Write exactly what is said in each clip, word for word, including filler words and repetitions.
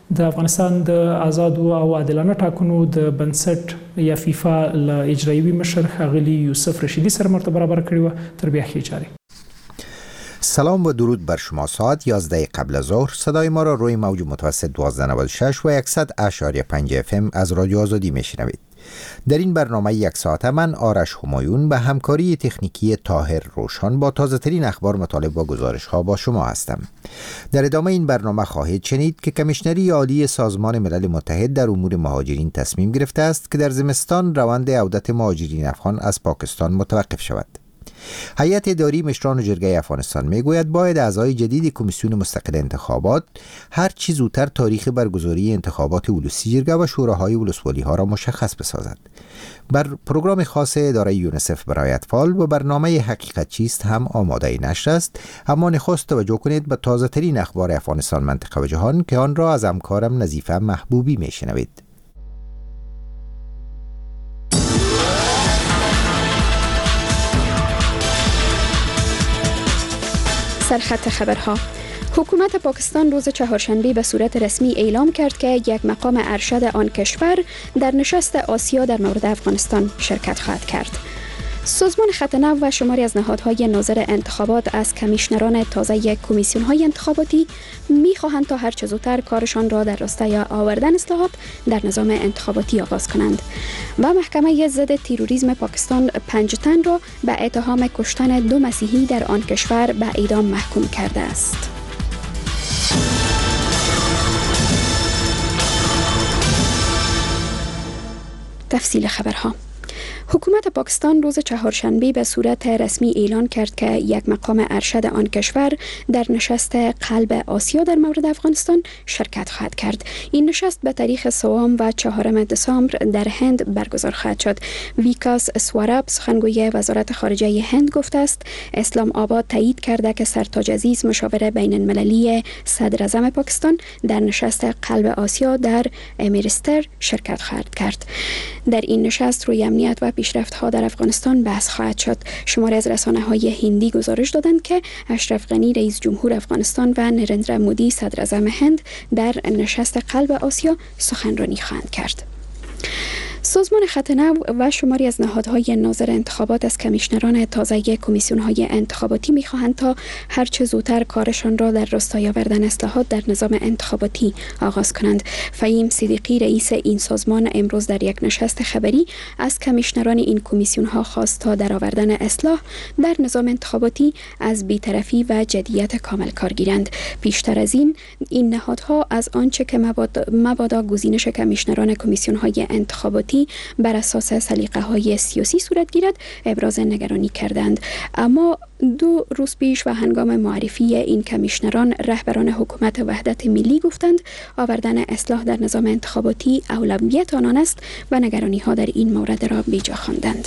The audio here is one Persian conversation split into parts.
د افغانستان د آزادو او عادلانه ټاکنو د بنسټ یا فیفا ل اجرایوي مشر ښاغلي یوسف رشیدی سره مرتبه برابر کړی و. تر بیا ښې چارې. سلام و درود بر شما. ساعت یازده قبل از ظهر صدای ما را روی موج متوسط دوازده نود و شش و صد اشاری پنج اف ام از رادیو آزادی میشنوید. در این برنامه یک ساعته من آرش همایون به همکاری تکنیکی طاهر روشن با تازه ترین اخبار، مطالب و گزارش ها با شما هستم. در ادامه این برنامه خواهید شنید که کمیشنری عالی سازمان ملل متحد در امور مهاجرین تصمیم گرفته است که در زمستان روند عودت مهاجرین افغان از پاکستان متوقف شود. هیئت اداری مشران جرگه افغانستان میگوید باید اعضای جدید کمیسیون مستقل انتخابات هر چه زودتر تاریخ برگزاری انتخابات ولوسی جرگه و شوراهای ولسوالی ها را مشخص بسازد. بر پروگرام خاص اداره یونیسف برای اطفال و برنامه حقیقت چیست هم آماده نشر است، اما نخست توجه کنید به تازه ترین اخبار افغانستان، منطقه و جهان که آن را از همکارم نظیفه محبوبی میشنوید. سرخط خبرها. حکومت پاکستان روز چهارشنبه به صورت رسمی اعلام کرد که یک مقام ارشد آن کشور در نشست آسیا در مورد افغانستان شرکت خواهد کرد. سازمان خط نو و شماری از نهادهای ناظر انتخابات از کمیشنران تازه کمیسیون‌های انتخاباتی می‌خواهند تا هر چه زودتر کارشان را در راستای آوردن اصلاحات در نظام انتخاباتی آغاز کنند. و محکمه ضد تروریسم پاکستان پنج تن را به اتهام کشتن دو مسیحی در آن کشور به اعدام محکوم کرده است. تفصیل خبرها. حکومت پاکستان روز چهارشنبه به صورت رسمی اعلان کرد که یک مقام ارشد آن کشور در نشست قلب آسیا در مورد افغانستان شرکت خواهد کرد. این نشست به تاریخ سوم و چهارم دسامبر در هند برگزار خواهد شد. ویکاس سواراب سخنگوی وزارت خارجه هند گفته است اسلام آباد تایید کرده که سرتاج عزیز مشاور بین المللی صدر اعظم پاکستان در نشست قلب آسیا در امرتسر شرکت خواهد کرد. در این نشست روی امنیت و پیشرفت‌ها در افغانستان بحث خواهد شد. شماری از رسانه‌های هندی گزارش دادند که اشرف غنی رئیس جمهور افغانستان و نریندرا مودی صدر اعظم هند در نشست قلب آسیا سخنرانی خواهند کرد. سازمان خط نو و شماری از نهادهای ناظر انتخابات از کمیشنران تازه کمیسیون‌های انتخاباتی می‌خواهند تا هر چه زودتر کارشان را در راستای آوردن اصلاحات در نظام انتخاباتی آغاز کنند. فهیم صدیقی رئیس این سازمان امروز در یک نشست خبری از کمیشنران این کمیسیون‌ها خواست تا در آوردن اصلاح در نظام انتخاباتی از بی‌طرفی و جدیت کامل کار گیرند. پیشتر از این این نهادها از آنچه که مبادا, مبادا گزینش کمیشنران کمیسیون‌های انتخاباتی بر اساس سلیقه‌های سیاسی صورت گیرد ابراز نگرانی کردند. اما دو روز پیش و هنگام معرفی این کمیشنران رهبران حکومت وحدت ملی گفتند آوردن اصلاح در نظام انتخاباتی اولویت آنان است و نگرانی‌ها در این مورد را بیجا خواندند.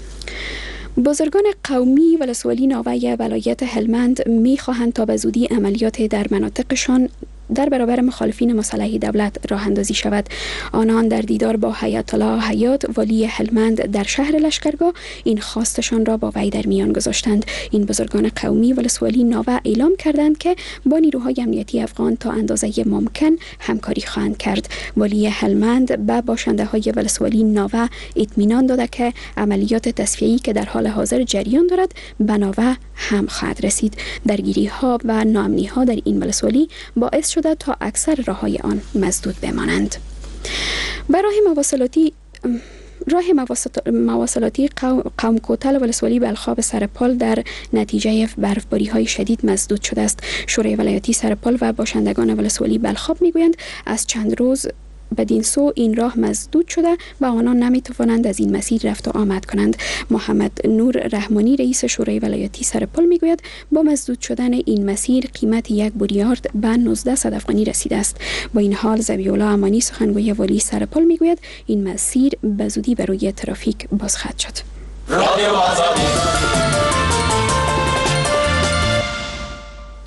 بزرگان قومی ولسوالی ناوه ولایت هلمند می خواهند تا به زودی عملیات در مناطقشان در برابر مخالفین مسلح دولت راه اندازی شود. آنان در دیدار با حیات الله حیات والی هلمند در شهر لشکرگاه این خواستشان را با وی در میان گذاشتند. این بزرگان قومی ولسوالی ناوه اعلام کردند که با نیروهای امنیتی افغان تا اندازه ممکن همکاری خواهند کرد. والی هلمند به باشنده های ولسوالی ناوه اطمینان داده که عملیات تصفیه‌ای که در حال حاضر جریان دارد به ناوه هم خواهد رسید. درگیری ها و ناامنی ها در این ولسوالی باعث شده تا اکثر راه‌های آن مسدود بمانند. برای مواصلاتی راه مواصلاتی قوم کوتل ولسوالی بلخاب سرپال در نتیجه برفباری های شدید مسدود شده است. شورای ولایتی سرپال و باشندگان ولسوالی بلخاب میگویند از چند روز بدین سو این راه مسدود شده و آنان نمیتوانند از این مسیر رفت و آمد کنند. محمد نور رحمانی رئیس شورای ولایتی سرپل میگوید با مسدود شدن این مسیر قیمت یک بوریارد به نوزده صد افغانی رسیده است. با این حال ذبیح‌الله امانی سخنگوی والی سرپل میگوید این مسیر به زودی بر روی ترافیک باز خواهد شد.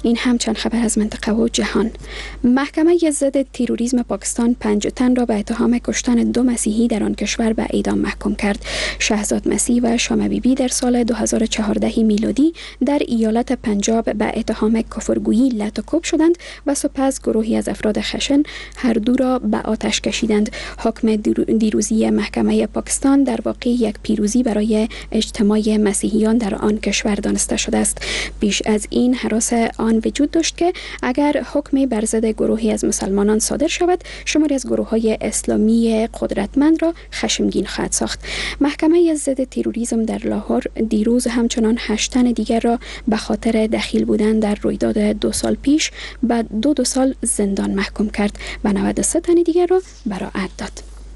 این هم چند خبر از منطقه و جهان. محکمه ضد تروریسم پاکستان پنج تن را به اتهام کشتن دو مسیحی در آن کشور به اعدام محکوم کرد. شهزاد مسیح و شام بیبی در سال دو هزار و چهارده میلادی در ایالت پنجاب به اتهام کفرگویی لطو شدند و سپس گروهی از افراد خشن هر دو را به آتش کشیدند. حکم دیروزی محکمه پاکستان در واقع یک پیروزی برای اجتماع مسیحیان در آن کشور دانسته شده است. پیش از این هراس آن وجود داشت که اگر حکمی بر ضد گروهی از مسلمانان صادر شود، شماری از گروه‌های اسلامی قدرتمند را خشمگین خواهد ساخت. محکمه ضد تروریسم در لاهور دیروز همچنان هشت تن دیگر را به خاطر دخیل بودن در رویداد دو سال پیش به دو دو سال زندان محکوم کرد و نود و سه تن دیگر را براءت داد.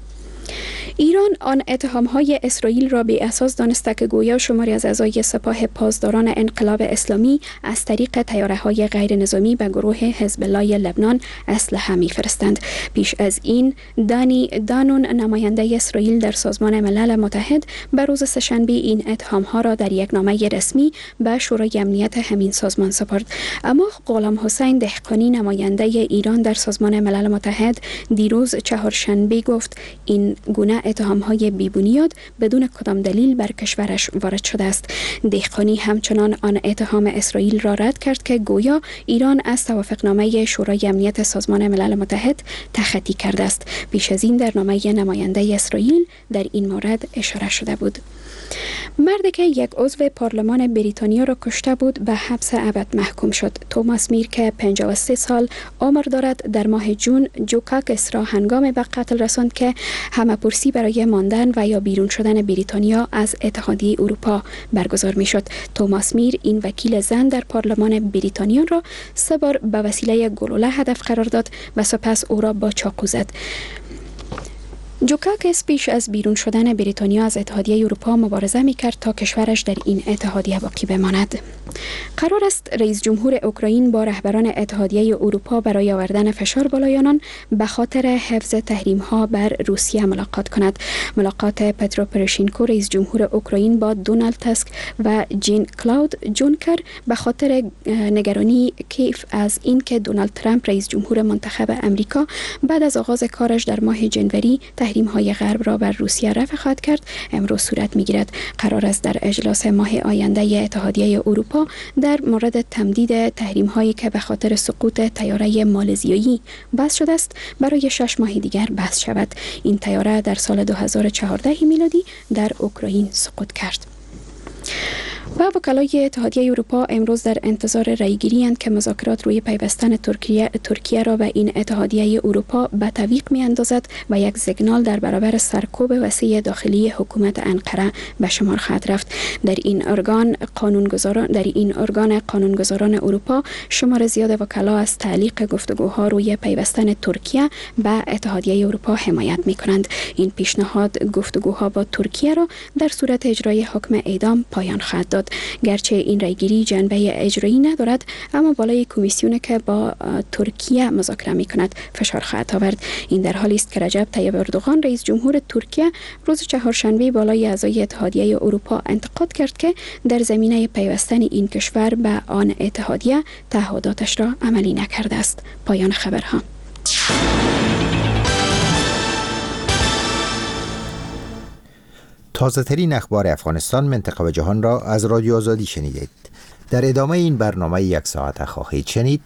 ایران آن اتهام‌های اسرائیل را بی اساس دانسته که گویا شماری از اعضای سپاه پاسداران انقلاب اسلامی از طریق طیاره‌های غیر نظامی به گروه حزب الله لبنان اسلحه می‌فرستند. پیش از این دانی دانون نماینده اسرائیل در سازمان ملل متحد به روز سه‌شنبه این اتهام‌ها را در یک نامه رسمی به شورای امنیت همین سازمان سپرد. اما غلام حسین دهقانی نماینده ایران در سازمان ملل متحد دیروز چهارشنبه گفت این گونه اتهام‌های بی‌بنیاد بدون کدام دلیل بر کشورش وارد شده است. دهقانی همچنان آن اتهام اسرائیل را رد کرد که گویا ایران از توافقنامه شورای امنیت سازمان ملل متحد تخطی کرده است. پیش از این در نامه نماینده اسرائیل در این مورد اشاره شده بود. مردی که یک عضو پارلمان بریتانیا را کشته بود به حبس ابد محکوم شد. توماس میر که پنجاه و سه سال عمر دارد در ماه جون جوکاکس را هنگام به قتل رساند که همه‌پرسی برای ماندن و یا بیرون شدن بریتانیا از اتحادیه اروپا برگزار می شد. توماس میر این وکیل زن در پارلمان بریتانیا را سه بار به وسیله گلوله هدف قرار داد و سپس او را با چاقو زد. جوکاکس پیش از بیرون شدن بریتانیا از اتحادیه اروپا مبارزه می‌کرد تا کشورش در این اتحادیه باقی بماند. قرار است رئیس جمهور اوکراین با رهبران اتحادیه اروپا برای آوردن فشار بالای آنان به خاطر حفظ تحریم‌ها بر روسیه ملاقات کند. ملاقات پترو پروشینکو رئیس جمهور اوکراین با دونالد تاسک و جین کلاود جونکر به خاطر نگرانی کیف از اینکه دونالد ترامپ رئیس جمهور منتخب امریکا بعد از آغاز کارش در ماه جنوری تحریم‌های غرب را بر روسیه رفع خواهد کرد امروز صورت می‌گیرد. قرار است در اجلاس ماه آینده اتحادیه اروپا در مورد تمدید تحریم‌هایی که به خاطر سقوط طیاره مالزیایی بس شده است برای شش ماه دیگر بس شود. این طیاره در سال دو هزار و چهارده میلادی در اوکراین سقوط کرد. و وکلای اتحادیه اروپا امروز در انتظار رأیگیری اند که مذاکرات روی پیوستن ترکیه ترکیه را به این اتحادیه اروپا به تعویق می‌اندازد و یک سیگنال در برابر سرکوب وسیع داخلی حکومت انقره به شمار خواهد رفت. در این ارگان قانونگذاران در این ارگان قانونگذاران اروپا شمار زیاد وکلا از تعلیق گفتگوها روی پیوستن ترکیه به اتحادیه اروپا حمایت می‌کنند. این پیشنهاد گفتگوها با ترکیه را در صورت اجرای حکم اعدام پایان خواهد داد. گرچه این رأیگیری جنبه اجرایی ندارد، اما بالای کمیسیون که با ترکیه مذاکره می‌کند فشار خواهد آورد. این در حالی است که رجب طیب اردوغان رئیس جمهور ترکیه روز چهارشنبه بالای اعضای اتحادیه اروپا انتقاد کرد که در زمینه پیوستن این کشور به آن اتحادیه تعهداتش را عملی نکرده است. پایان خبرها. تازه ترین اخبار افغانستان، منطقه و جهان را از رادیو آزادی شنیدید. در ادامه این برنامه یک ساعت خواهید شنید.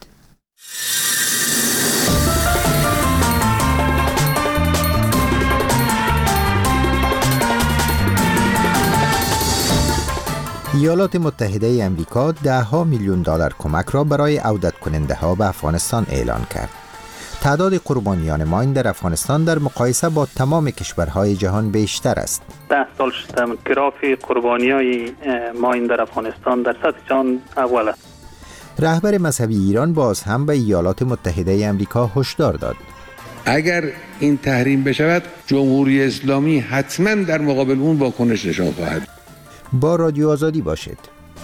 ایالات متحده امریکا ده ها میلیون دلار کمک را برای عودت کننده ها به افغانستان اعلان کرد. تعداد قربانیان ماین در افغانستان در مقایسه با تمام کشورهای جهان بیشتر است. ده سال شده گراف قربانی‌های ماین در افغانستان در سطح جهان اول است. رهبر مذهبی ایران باز هم به ایالات متحده امریکا هشدار داد. اگر این تحریم بشود، جمهوری اسلامی حتما در مقابل اون واکنش نشان خواهد. با رادیو آزادی باشید.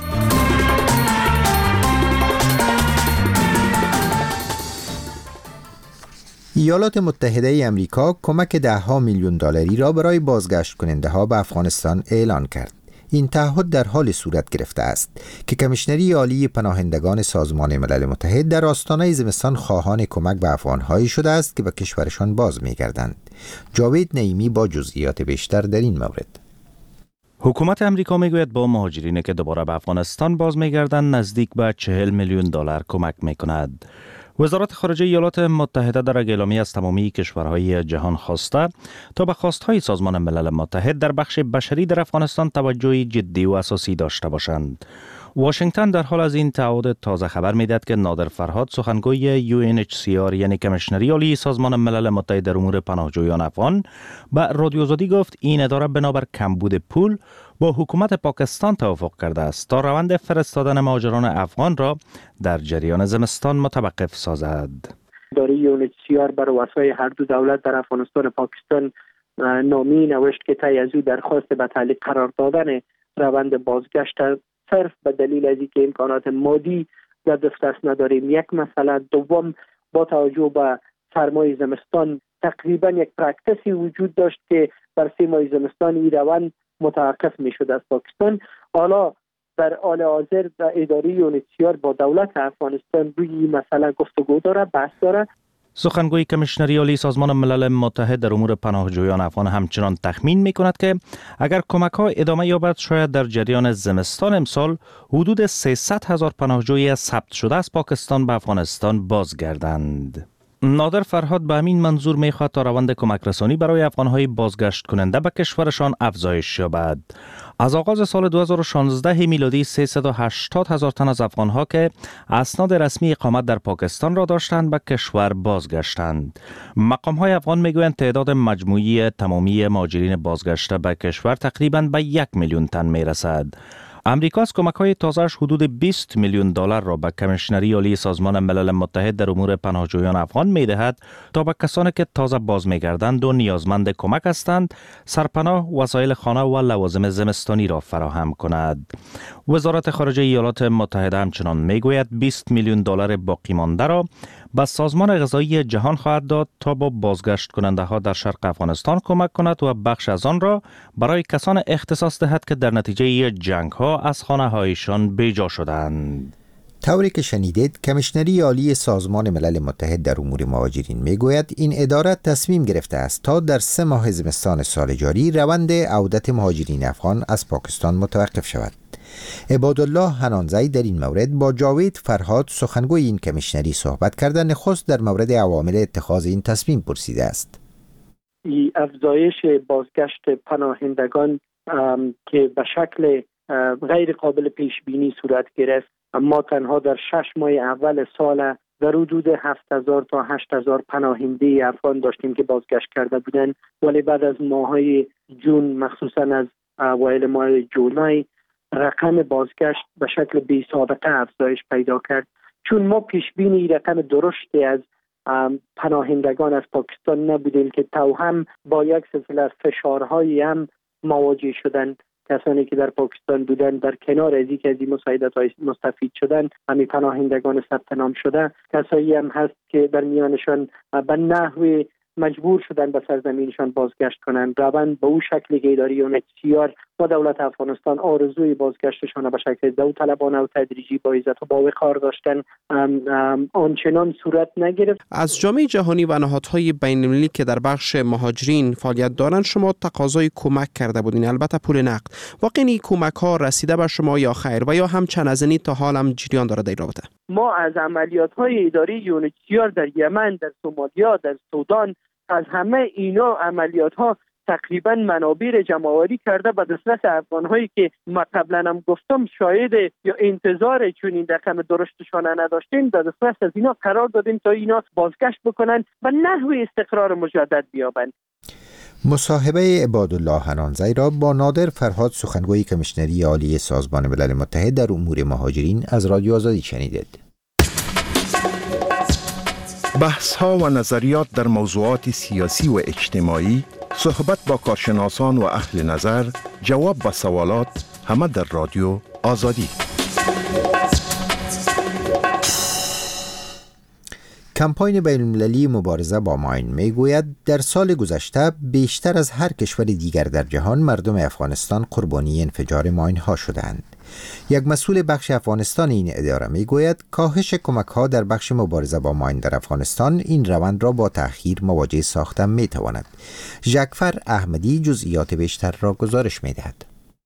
ایالات متحده امریکا کمک ده ها میلیون دلاری را برای بازگشت کننده ها به افغانستان اعلان کرد. این تعهد در حال صورت گرفته است که کمیشنری عالی پناهندگان سازمان ملل متحد در آستانه زمستان خواهان کمک به افغان‌هایی شده است که به کشورشان باز می‌گردند. جاوید نعیمی با جزئیات بیشتر در این مورد. حکومت امریکا میگوید با مهاجرینی که دوباره به افغانستان باز می‌گردند نزدیک به چهل میلیون دلار کمک می‌کند. وزارت خارجه ایالات متحده در اعلامیه از تمامی کشورهای جهان خواسته تا به خواستهای سازمان ملل متحد در بخش بشری در افغانستان توجهی جدی و اساسی داشته باشند. واشنگتن در حال از این تعهد تازه خبر میدهد که نادر فرهاد سخنگوی یو ان اچ سی آر یعنی کمیشنری عالی سازمان ملل متحد در امور پناهجویان افغان به رادیو آزادی گفت این اداره بنابر کمبود پول با حکومت پاکستان توافق کرده است تا روند فرستادن مهاجران افغان را در جریان زمستان متوقف سازد. اداره یو ان اچ سی آر بر واسطه هر دو دولت در افغانستان و پاکستان نامی نوشت که طی از او درخواست به تعلیق قرار دادن روند بازگشت صرف به دلیل از اینکه امکانات مادی در دسترس نداریم. یک مسئله. دوم، با توجه به سرمای زمستان تقریبا یک پرکتیسی وجود داشت که بر سه ماه زمستان این روند متوقف می شد از پاکستان. حالا در حال حاضر اداره یو ان اچ سی آر با دولت افغانستان روی این مسئله گفتگو داره، بحث داره. سخنگوی کمیشنری عالی سازمان ملل متحد در امور پناهجویان افغان همچنان تخمین می کند که اگر کمک ها ادامه یابد شاید در جریان زمستان امسال حدود سیصد هزار پناهجوی ثبت شده از پاکستان به افغانستان بازگردند. نادر فرهاد به همین منظور می خواهد تا روند کمک رسانی برای افغانهای بازگشت کننده به کشورشان افزایش یابد. از آغاز سال دو هزار و شانزده میلادی سیصد و هشتاد هزار تن از افغانها که اسناد رسمی اقامت در پاکستان را داشتند به کشور بازگشتند. مقام‌های افغان میگویند تعداد مجموعی تمامی مهاجرین بازگشته به کشور تقریباً به یک میلیون تن میرسد. امریکا از کمک‌های تازه‌اش حدود بیست میلیون دلار را به کمیشنری عالی سازمان ملل متحد در امور پناهجویان افغان می‌دهد تا به کسانی که تازه باز می‌گردند و نیازمند کمک هستند سرپناه، وسایل خانه و لوازم زمستانی را فراهم کند. وزارت خارجه ایالات متحده همچنان می‌گوید بیست میلیون دلار باقی مانده را به سازمان غذایی جهان خواهد داد تا با بازگشت کننده ها در شرق افغانستان کمک کند و بخش از آن را برای کسان اختصاص دهد که در نتیجه جنگ ها از خانه هایشان بیجا شدند. طوری که شنیدید، کمیشنری عالی سازمان ملل متحد در امور مهاجرین میگوید این اداره تصمیم گرفته است تا در سه ماه زمستان سال جاری روند عودت مهاجرین افغان از پاکستان متوقف شود. عبادالله حنانزی در این مورد با جاوید فرهاد سخنگوی این کمیشنری صحبت کرده. نخست در مورد عوامل اتخاذ این تصمیم پرسیده است. این افزایش بازگشت پناهندگان که به شکل غیر قابل پیش بینی صورت گرفت، ما تنها در شش ماه اول سال در حدود هفت هزار تا هشت هزار پناهنده افغان داشتیم که بازگشت کرده بودند، ولی بعد از ماه‌های جون مخصوصا از اوایل ماه جولای رقم بازگشت به شکل بی سابقه افزایش پیدا کرد. چون ما پیش بینی رقم درشتی از پناهندگان از پاکستان نبودیم که توهم با یک سلسله از فشارهایی هم مواجه شدند. کسانی که در پاکستان بودن در کنار از اینکه از این مساعدت‌های مستفید شدن، همین پناهندگان ثبت نام شده، کسایی هم هست که در میانشان به نحوی مجبور شدن به سرزمینشان بازگشت کنند. روند به او شکلی که اداره یو ان اچ سی آر و دولت افغانستان آرزوی بازگشتشان به شکل داوطلبانه و تدریجی با عزت و با وقار داشتن آنچنان صورت نگرفت. از جامعه جهانی و نهادهای بین‌المللی که در بخش مهاجرین فعالیت دارند شما تقاضای کمک کرده بودین، البته پول نقد. واقعا این کمک ها رسیده به شما یا خیر و یا هم چند از این تا حال هم جریان داره در رابطه؟ ما از عملیات های اداره یو ان اچ سی آر در یمن، در سومالیا، در سودان، از همه اینا عملیات ها تقریبا منابع جمع‌آوری کرده به دسترس افغان‌هایی که ما قبلا هم گفتم شاید یا انتظار چون این رقم درشتشان نداشتیم، در دسترس از اینا قرار دادیم تا اینا بازگشت بکنن و نحو استقرار مجدد بیابند. مصاحبه عبادالله حنانزی را با نادر فرهاد سخنگوی کمیشنری عالی سازمان ملل متحد در امور مهاجرین از رادیو آزادی شنیدید. بحث ها و نظریات در موضوعات سیاسی و اجتماعی، صحبت با کارشناسان و اهل نظر، جواب به سوالات، همه در رادیو آزادی. کمپاین بین‌المللی مبارزه با ماین میگوید در سال گذشته بیشتر از هر کشور دیگر در جهان مردم افغانستان قربانی انفجار ماین ها شدند. یک مسئول بخش افغانستان این اداره میگوید کاهش کمک ها در بخش مبارزه با ماین در افغانستان این روند را با تأخیر مواجه ساختن میتواند. ژکفر احمدی جزئیات بیشتر را گزارش میدهد.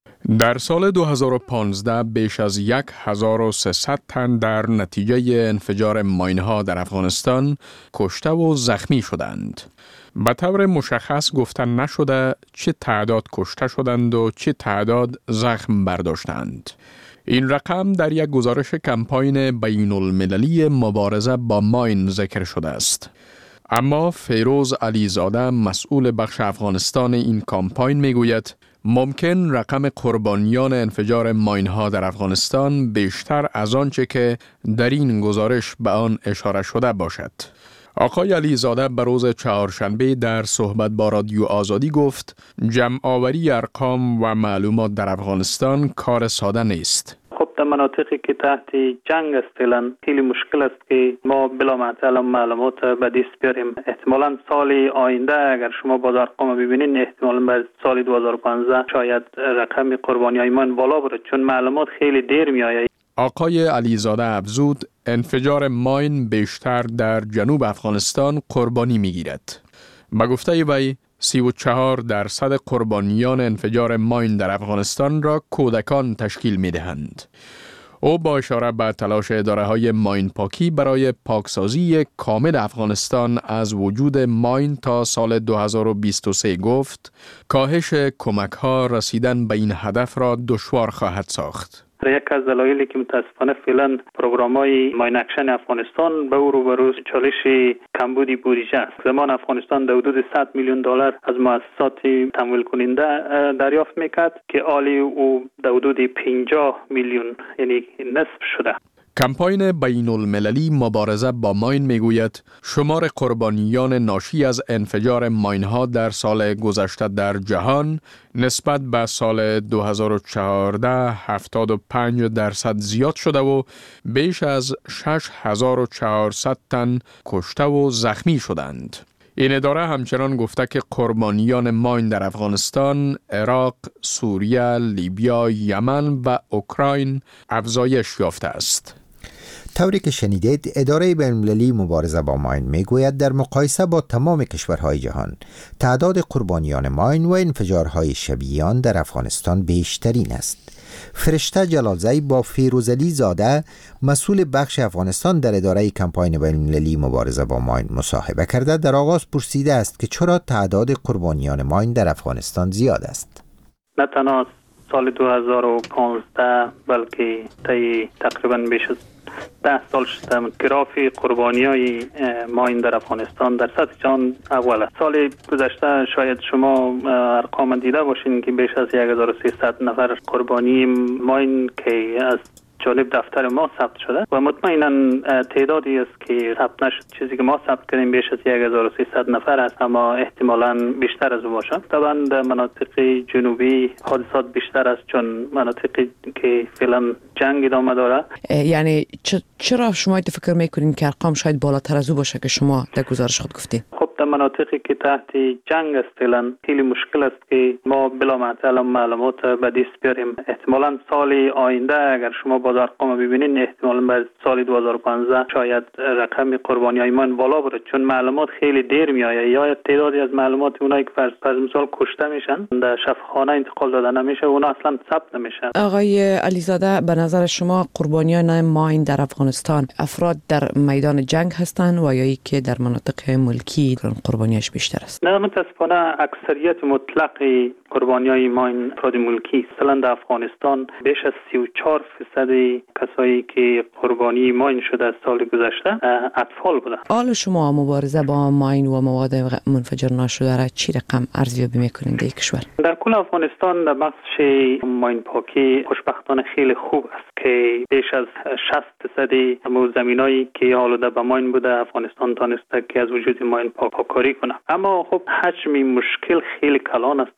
در سال دو هزار و پانزده بیش از هزار و سیصد تن در نتیجه انفجار ماین‌ها در افغانستان کشته و زخمی شدند. به طور مشخص گفتن نشده چه تعداد کشته شدند و چه تعداد زخم برداشتند. این رقم در یک گزارش کمپاین بین المللی مبارزه با ماین ذکر شده است. اما فیروز علیزاده مسئول بخش افغانستان این کمپاین میگوید ممکن رقم قربانیان انفجار ماین‌ها در افغانستان بیشتر از آنچه که در این گزارش به آن اشاره شده باشد. آقای علیزاده به روز چهارشنبه در صحبت با رادیو آزادی گفت جمع آوری ارقام و معلومات در افغانستان کار ساده نیست. خب در مناطقی که تحت جنگ است فعلا خیلی مشکل است که ما بلا معطل معلومات به دست بیاریم. احتمالاً سال آینده اگر شما باز ارقام ببینین احتمالاً بعد سال دو هزار و پانزده شاید رقم قربانیای من بالا بره چون معلومات خیلی دیر میآید. آقای علیزاده افزود انفجار ماین بیشتر در جنوب افغانستان قربانی میگیرد. به گفته وی سی و چهار درصد قربانیان انفجار ماین در افغانستان را کودکان تشکیل می دهند. او با اشاره به تلاش اداره های ماین پاکی برای پاکسازی کامل افغانستان از وجود ماین تا سال دو هزار و بیست و سه گفت کاهش کمک ها رسیدن به این هدف را دشوار خواهد ساخت. یک از دلایلی که متاسفانه فعلا پروگرام‌های ماین اکشن افغانستان به روبرو چالش کمبودی بودجه است. زمان افغانستان در حدود صد میلیون دلار از مؤسسات تمویل کننده دریافت میکرد که حالی او در حدود پنجاه میلیون یعنی نصف شده. کمپاین بین المللی مبارزه با ماین میگوید شمار قربانیان ناشی از انفجار ماین‌ها در سال گذشته در جهان نسبت به سال دو هزار و چهارده هفتاد و پنج درصد زیاد شده و بیش از شش هزار و چهارصد تن کشته و زخمی شدند. این اداره همچنان گفته که قربانیان ماین در افغانستان، عراق، سوریه، لیبیا، یمن و اوکراین افزایش یافته است. طوری که شنیدید اداره بین‌المللی مبارزه با ماین میگوید در مقایسه با تمام کشورهای جهان تعداد قربانیان ماین و انفجارهای شبیه آن در افغانستان بیشترین است. فرشته جلالزی با فیروزعلی زاده مسئول بخش افغانستان در اداره کمپاین بین‌المللی مبارزه با ماین مصاحبه کرده در آغاز پرسیده است که چرا تعداد قربانیان ماین در افغانستان زیاد است. نه تنها سال دو هزار و پانزده بلکه طی تقریبا بیش از ده سال شده گراف قربانیای ماین در افغانستان در سطح جهان اول است. سال گذشته شاید شما ارقام دیده باشین که بیش از هزار و سیصد نفر قربانی ماین که از جانب دفتر ما ثبت شده و مطمئنا تعدادی است که ثبت نشد. چیزی که ما ثبت کردیم بیش از هزار و سیصد نفر است اما احتمالاً بیشتر از او باشد. طبعا در مناطق جنوبی حادثات بیشتر است چون مناطقی که فعلا جنگ ادامه داره. یعنی چرا شما فکر میکنین که ارقام شاید بالاتر از او باشه که شما در گزارش خود گفتید؟ خب در مناطقی که تحت جنگ است فعلا خیلی مشکل است که ما بلا معطل معلومات به دست بیاریم. احتمالاً سال آینده اگر شما باز ارقام ببینین احتمالاً بعد سال دو هزار و پانزده شاید رقم قربانیای من بالا بره چون معلومات خیلی دیر میآید یا تعدادی از معلومات اونایی که فرض مثال کشته میشن در شفاخانه انتقال داده نمیشه اونا اصلا ثبت نمیشن. آقای علیزاده به نظر شما قربانیان ماین در افغانستان افراد در میدان جنگ هستند و یا ای که در مناطق ملکی قربانیش بیشتر است؟ نه متاسفانه اکثریت مطلق قربانیای ماین افراد ملکی است. مثلا در افغانستان بیش از سی و چهار درصد کسایی که قربانی ماین شده از سال گذشته اطفال بودند. حال شما مبارزه با ماین و مواد منفجر ناشده را چی رقم ارزیابی میکنید در کشور؟ در کل افغانستان در بخش ماین پاکی خوشبختانه خیلی خوب است که بیش از شصت درصد زمینایی که آلوده به ماین بوده افغانستان تانسته که از وجود ماین پاککاری کنه. اما خب حجم مشکل خیلی کلان است افغانستان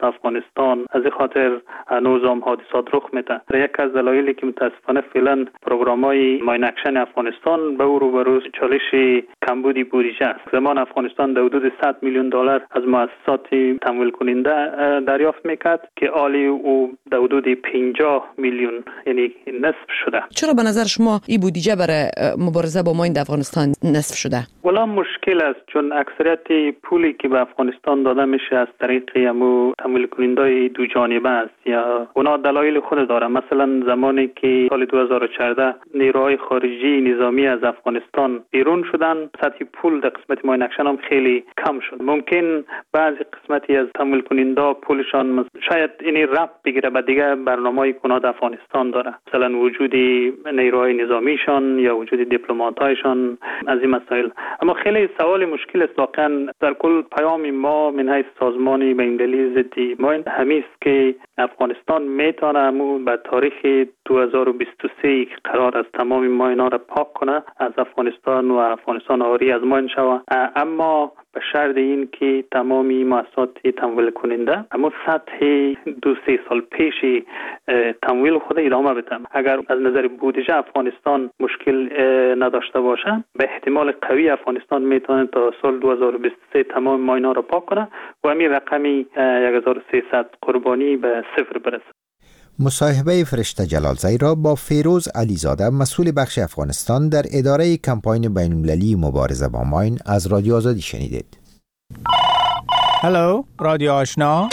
افغانستان. از این خاطر هنوز هم حادثات رخ میده. یک از دلایلی که متاسفانه فعلا پروگرام‌های ماین اکشن افغانستان به او روبرو چالش کمبودی بودجه است. زمان افغانستان در حدود صد میلیون دلار از مؤسسات تمویل کننده دریافت میکرد که آلی او در حدود پنجاه میلیون یعنی نصف شده. چرا به نظر شما این بودجه برای مبارزه با ماین در افغانستان نصف شده؟ والا مشکل است، چون اکثریت پولی که به افغانستان داده میشه از طریق امو تمویل کننده دو جانبه است یا اونا دلایل خود داره. مثلا زمانی که سال دو هزار و چهارده نیروهای خارجی نظامی از افغانستان بیرون شدن، سطح پول در قسمت ماین اکشن هم خیلی کم شد. ممکن بعضی قسمتی از تمویل کننده پولشان شاید اینی ربط بگیره به دیگه برنامه‌ای که اونا در افغانستان داره، مثلا وجود نیروهای نظامیشان یا وجود دیپلمات‌هایشان از این مسائل. اما خیلی سوال مشکل است واقعا. در کل پیام ما من حیث سازمانی بین‌المللی ضد ماین همین است که افغانستان میتونه به تاریخ دو هزار و بیست و سه که قرار است تمام ماین‌ها را پاک کنه از افغانستان و افغانستان آری از ماین شود، اما به شرط این که تمامی مؤسسات تمویل کننده اما سطح دو سه سال پیش تمویل خود ادامه بدن. اگر از نظر بودجه افغانستان مشکل نداشته باشه، به احتمال قوی افغانستان میتونه تا سال دو هزار و بیست و سه تمام ماین‌ها را پاک کنه و همین رقمی یک هزار و سیصد قربانی به صفر برسه. مصاحبه فرشته جلالزی را با فیروز علیزاده مسئول بخش افغانستان در اداره کمپاین بین‌المللی مبارزه با ماین از رادیو آزادی شنیدید. هلو رادیو آشنا،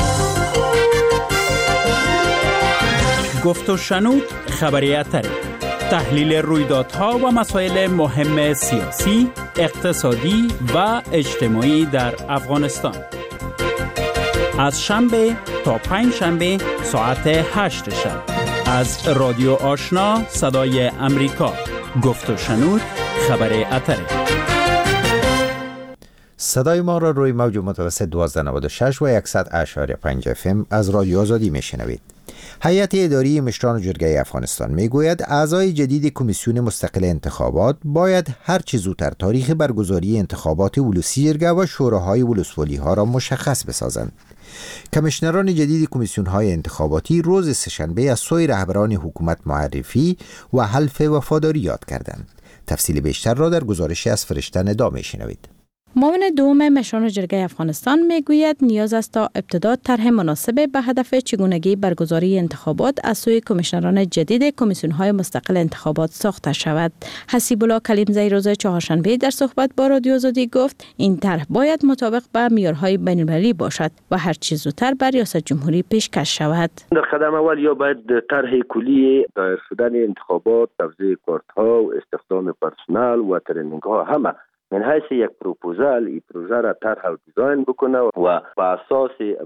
گفت و شنود خبریاتر، تحلیل رویدادها و مسائل مهم سیاسی، اقتصادی و اجتماعی در افغانستان. از شنبه تا پنج شنبه ساعت هشت شب از رادیو آشنا صدای امریکا. گفت و شنود خبر اتره. صدای ما را روی موج متوسط دویست و نود و شش و صد اشاری پنج اف ام از رادیو آزادی میشنوید. هیئت اداری مشران جرگه افغانستان میگوید اعضای جدید کمیسیون مستقل انتخابات باید هر چه زودتر تاریخ برگزاری انتخابات ولوسی جرگه و شوراهای ولسوالی ها را مشخص بسازند. کمیشنران جدید کمیسیون های انتخاباتی روز سه‌شنبه از سوی رهبران حکومت معرفی و حلف وفاداری یاد کردند. تفصیل بیشتر را در گزارشی از فرشته ندا میشنوید. معاون دوم مشران جرگه افغانستان میگوید نیاز است تا ابتدا طرح مناسب به هدف چگونگی برگزاری انتخابات از سوی کمیشنران جدید کمیسیون‌های مستقل انتخابات ساخته شود. حسیب الله کلیمزی روز چهارشنبه در صحبت با رادیو آزادی گفت این طرح باید مطابق به معیارهای بین‌المللی باشد و هر چه زودتر به ریاست جمهوری پیشکش شود. در قدم اول یا باید طرح کلی دایر شدن انتخابات، توزیع کارت‌ها و استخدام پرسنل و ترینینگ‌ها همه من حیث یک پروپوزال این پروژه را طرح و دیزاین بکنه و با اساس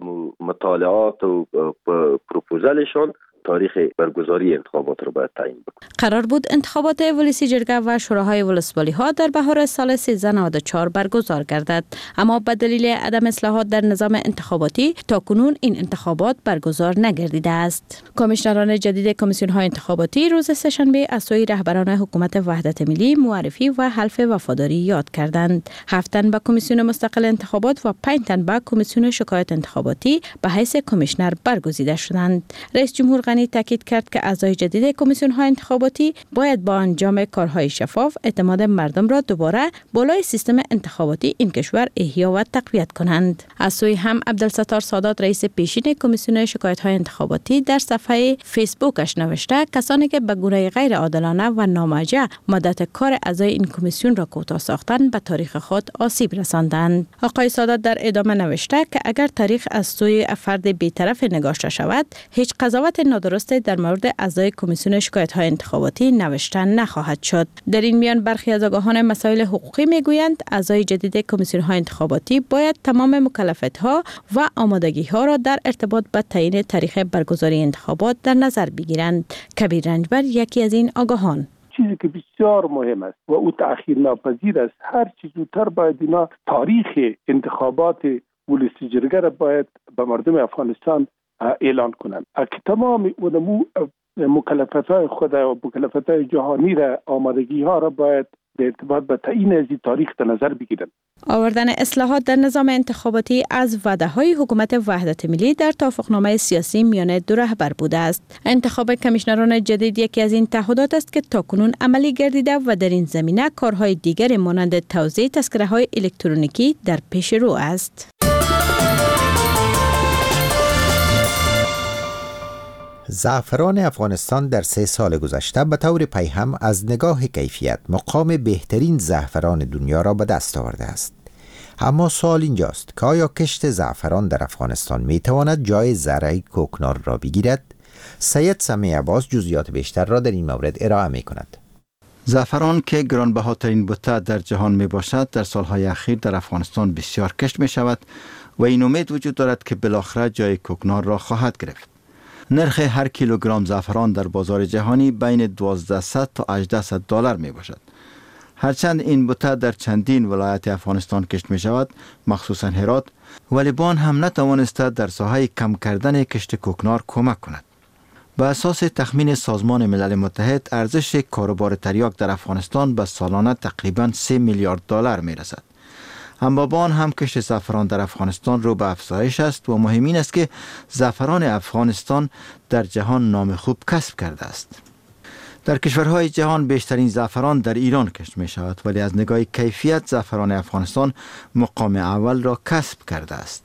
مطالعات و پروپوزالشون تاریخ برگزاری انتخابات رو باید تعیین بکنه. قرار بود انتخابات ولسی جرگه و شوراهای ولسوالی ها در بهار سال سیزده نود و چهار برگزار گردد، اما به دلیل عدم اصلاحات در نظام انتخاباتی تاکنون این انتخابات برگزار نگردیده است. کمیشنران جدید کمیسیون های انتخاباتی روز سه‌شنبه از سوی رهبران حکومت وحدت ملی معرفی و حلف وفاداری یاد کردند. هفت تن به کمیسیون مستقل انتخابات و پنج تن به کمیسیون شکایت انتخاباتی به حیث کمیشنر برگزیده شدند. رئیس جمهور تاکید کرد که اعضای جدید کمیسیون های انتخاباتی باید با انجام کارهای شفاف اعتماد مردم را دوباره بالای سیستم انتخاباتی این کشور احیا و تقویت کنند. از سوی هم عبدالستار سادات رئیس پیشین کمیسیون شکایت های انتخاباتی در صفحه فیسبوکش نوشته کسانی که به گونه غیر عادلانه و ناموجه مدت کار اعضای این کمیسیون را کوتاه ساختند به تاریخ خود آسیب رساندند. آقای سادات در ادامه نوشته که اگر تاریخ از سوی فرد بی‌طرف نگاشته شود هیچ قضاوت درسته در مورد اعضای کمیسیون شکایت‌های انتخاباتی نوشته نخواهد شد. در این میان برخی از آگاهان مسائل حقوقی میگویند اعضای جدید کمیسیون‌های انتخاباتی باید تمام مکلفیت‌ها و آمادگی‌ها را در ارتباط با تعیین تاریخ برگزاری انتخابات در نظر بگیرند. کبیر رنجبر یکی از این آگاهان. چیزی که بسیار مهم است و او تأخیر ناپذیر است، هر چیز زودتر باید اینا تاریخ انتخابات ولسی جرگه را باید به مردم افغانستان اعلان کنند که تمام اونمو مکلفیت‌های خود و مکلفیت‌های جهانی را آمادگی‌ها را باید در ارتباط به تعیین از این تاریخ در نظر بگیرند. آوردن اصلاحات در نظام انتخاباتی از وعده‌های حکومت وحدت ملی در توافقنامه سیاسی میان دو رهبر بوده است. انتخاب کمیشنران جدید یکی از این تعهدات است که تاکنون عملی گردیده و در این زمینه کارهای دیگر مانند توزیع تذکره‌های الکترونیکی در پیش رو است. زعفران افغانستان در سه سال گذشته به طور پیهم از نگاه کیفیت مقام بهترین زعفران دنیا را به دست آورده است. اما سوال اینجاست که آیا کشت زعفران در افغانستان می تواند جای زرع کوکنار را بگیرد؟ سید سمیع عباس جزئیات بیشتر را در این مورد ارائه می کند. زعفران که گرانبهاترین بوته در جهان می باشد، در سالهای اخیر در افغانستان بسیار کشت می شود و این امید وجود دارد که بالاخره جای کوکنار را خواهد گرفت. نرخ هر کیلوگرم زعفران در بازار جهانی بین دوازده تا هجده دلار می باشد. هرچند این بوته در چندین ولایت افغانستان کشت می شود، مخصوصا هرات، ولی بان هم نتوانسته در ساحه کم کردن کشت کوکنار کمک کند. به اساس تخمین سازمان ملل متحد، ارزش کاروبار تریاک در افغانستان به سالانه تقریباً سه میلیارد دلار می رسد. اما با آن هم کشت زعفران در افغانستان رو به افزایش است و مهم این است که زعفران افغانستان در جهان نام خوب کسب کرده است. در کشورهای جهان بیشترین زعفران در ایران کشت می شود، ولی از نگاه کیفیت زعفران افغانستان مقام اول را کسب کرده است.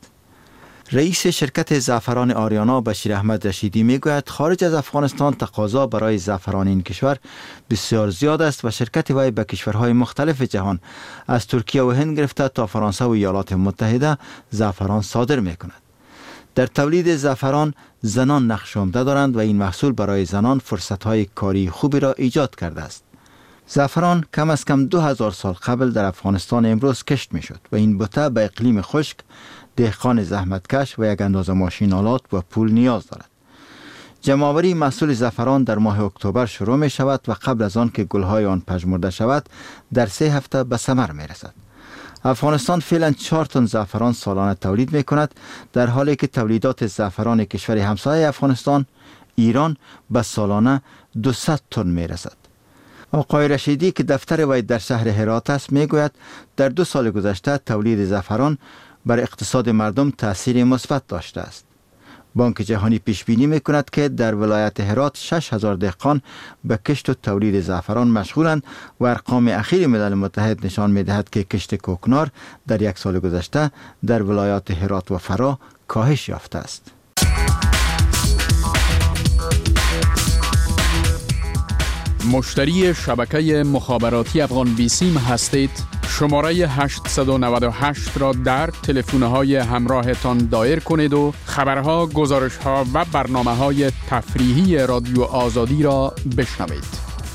رئیس شرکت زعفران آریانا بشیر احمد رشیدی می گوید خارج از افغانستان تقاضا برای زعفران این کشور بسیار زیاد است و شرکت وی به کشورهای مختلف جهان از ترکیه و هند گرفته تا فرانسه و ایالات متحده زعفران صادر می کند. در تولید زعفران زنان نقش عمده دارند و این محصول برای زنان فرصت‌های کاری خوبی را ایجاد کرده است. زعفران کم از کم دو هزار سال قبل در افغانستان امروز کشت می شد و این بوته به اقلیم خشک، دهقان زحمتکش و یک اندازه ماشین آلات و پول نیاز دارد. جمع‌آوری محصول زعفران در ماه اکتبر شروع می شود و قبل از آن که گل‌های آن پژمرده شود در سه هفته به ثمر می رسد. افغانستان فعلا چهار تن زعفران سالانه تولید می کند، در حالی که تولیدات زعفران کشور همسایه افغانستان ایران به سالانه دویست تن می رسد. آقای رشیدی که دفتر وی در شهر هرات است می گوید در دو سال گذشته تولید زعفران بر اقتصاد مردم تأثیر مثبت داشته است. بانک جهانی پیش بینی می کند که در ولایت هرات شش هزار دهقان به کشت و تولید زعفران مشغولند و ارقام اخیر ملل متحد نشان می دهد که کشت کوکنار در یک سال گذشته در ولایات هرات و فرا کاهش یافته است. مشتری شبکه مخابراتی افغان بیسیم هستید؟ شماره هشت نه هشت را در تلفن‌های همراهتان دایر کنید و خبرها، گزارش‌ها و برنامه‌های تفریحی رادیو آزادی را بشنوید.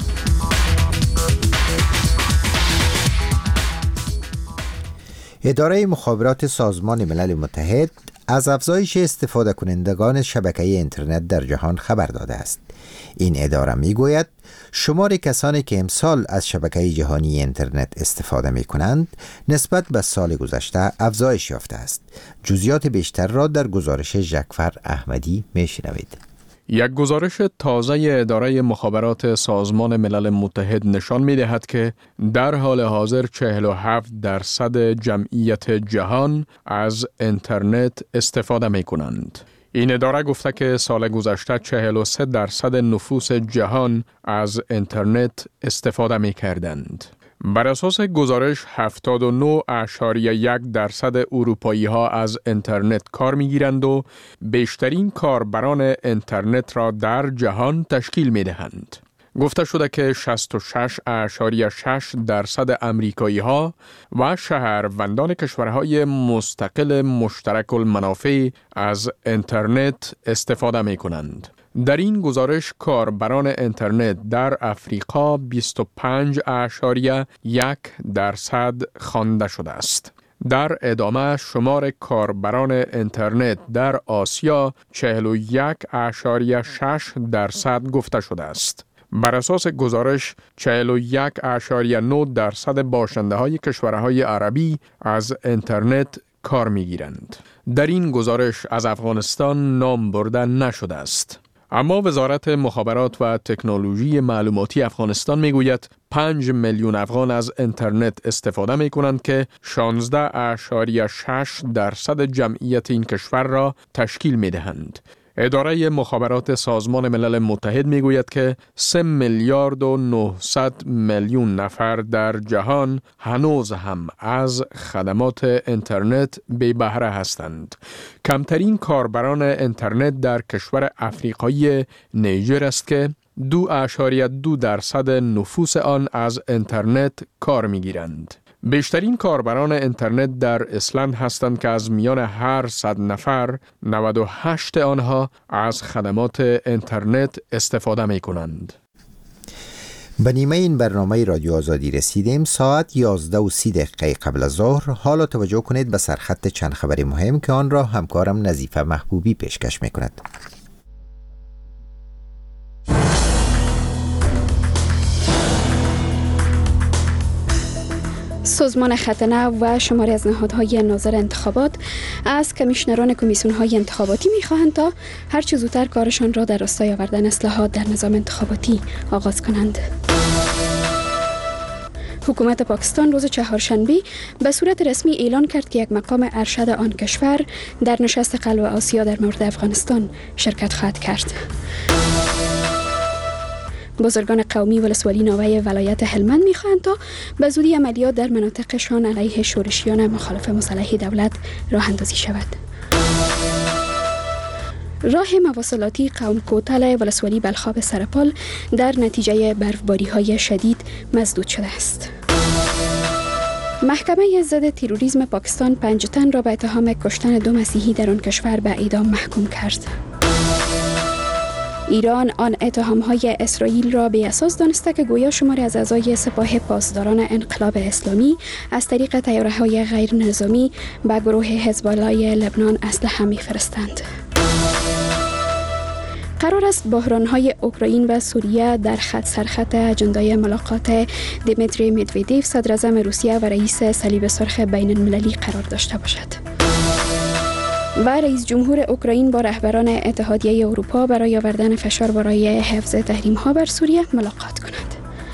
اداره مخابرات سازمان ملل متحد از افزایش استفاده کنندگان شبکه اینترنت در جهان خبر داده است. این اداره می گوید شمار کسانی که امسال از شبکه جهانی اینترنت استفاده می کنند نسبت به سال گذشته افزایش یافته است. جزئیات بیشتر را در گزارش ژکفر احمدی می شنوید. یک گزارش تازه اداره مخابرات سازمان ملل متحد نشان می دهد که در حال حاضر چهل و هفت درصد جمعیت جهان از اینترنت استفاده می کنند. این اداره گفته که سال گذشته چهل و سه درصد نفوس جهان از اینترنت استفاده می کردند. بر اساس گزارش هفتاد و نه اشاریه یک درصد اروپایی ها از اینترنت کار می گیرند و بیشترین کاربران اینترنت را در جهان تشکیل می دهند. گفته شده که شصت و شش اشاریه شش درصد امریکایی ها و شهروندان کشورهای مستقل مشترک المنافع از اینترنت استفاده می کنند. در این گزارش کاربران اینترنت در افریقا بیست و پنج اشاریه یک درصد خوانده شده است. در ادامه شمار کاربران اینترنت در آسیا چهل و یک اشاریه شش درصد گفته شده است. بر اساس گزارش چهل و یک اشاریه نه درصد باشنده های کشورهای عربی از اینترنت کار می گیرند. در این گزارش از افغانستان نام برده نشده است. اما وزارت مخابرات و تکنولوژی معلوماتی افغانستان میگوید پنج میلیون افغان از اینترنت استفاده می کنند که شانزده اشاریه شش درصد جمعیت این کشور را تشکیل می دهند. اداره مخابرات سازمان ملل متحد می گوید که سه میلیارد و نهصد میلیون نفر در جهان هنوز هم از خدمات اینترنت بی بهره هستند. کمترین کاربران اینترنت در کشور افریقایی نیجر است که دو اشاریه دو درصد نفوس آن از اینترنت کار می گیرند. بیشترین کاربران اینترنت در ایسلند هستند که از میان هر صد نفر نود و هشت آنها از خدمات اینترنت استفاده می کنند. به نیمه این برنامه رادیو آزادی رسیدیم. ساعت یازده و سی دقیقه قبل از ظهر. حالا توجه کنید به سرخط چند خبر مهم که آن را همکارم نظیفه محبوبی پیشکش می کند. سازمان خط نو و شماری از نهادهای ناظر انتخابات از کمیشنران کمیسیون‌های انتخاباتی می‌خواهند تا هر چه زودتر کارشان را در راستای آوردن اصلاحات در نظام انتخاباتی آغاز کنند. حکومت پاکستان روز چهارشنبه به صورت رسمی اعلان کرد که یک مقام ارشد آن کشور در نشست قلب آسیا در مورد افغانستان شرکت خواهد کرد. بزرگان قومی ولسوالی ناوه ولایت هلمند می‌خواهند تا به زودی عملیات در مناطقشان علیه شورشیان مخالف مسلح دولت راه اندازی شود. راه مواصلاتی قوم کوتل ولسوالی بلخاب سرپال در نتیجه برفباری‌های شدید مسدود شده است. محکمه ضد تروریسم پاکستان پنج تن را به اتهام کشتن دو مسیحی در آن کشور به اعدام محکوم کرد. ایران آن اتهام‌های اسرائیل را به اساس دانسته که گویا شماری از اعضای سپاه پاسداران انقلاب اسلامی از طریق طیاره‌های غیر نظامی به گروه حزب الله لبنان اسلحه می‌فرستند. قرار است بحران‌های اوکراین و سوریه در خط سرخط اجندای ملاقات دیمیتری مدودیف صدر اعظم روسیه و رئیس صلیب سرخ بین المللی قرار داشته باشد. و رئیس جمهور اوکراین با رهبران اتحادیه اروپا برای آوردن فشار برای حفظ تحریم‌ها بر سوریه ملاقات کند.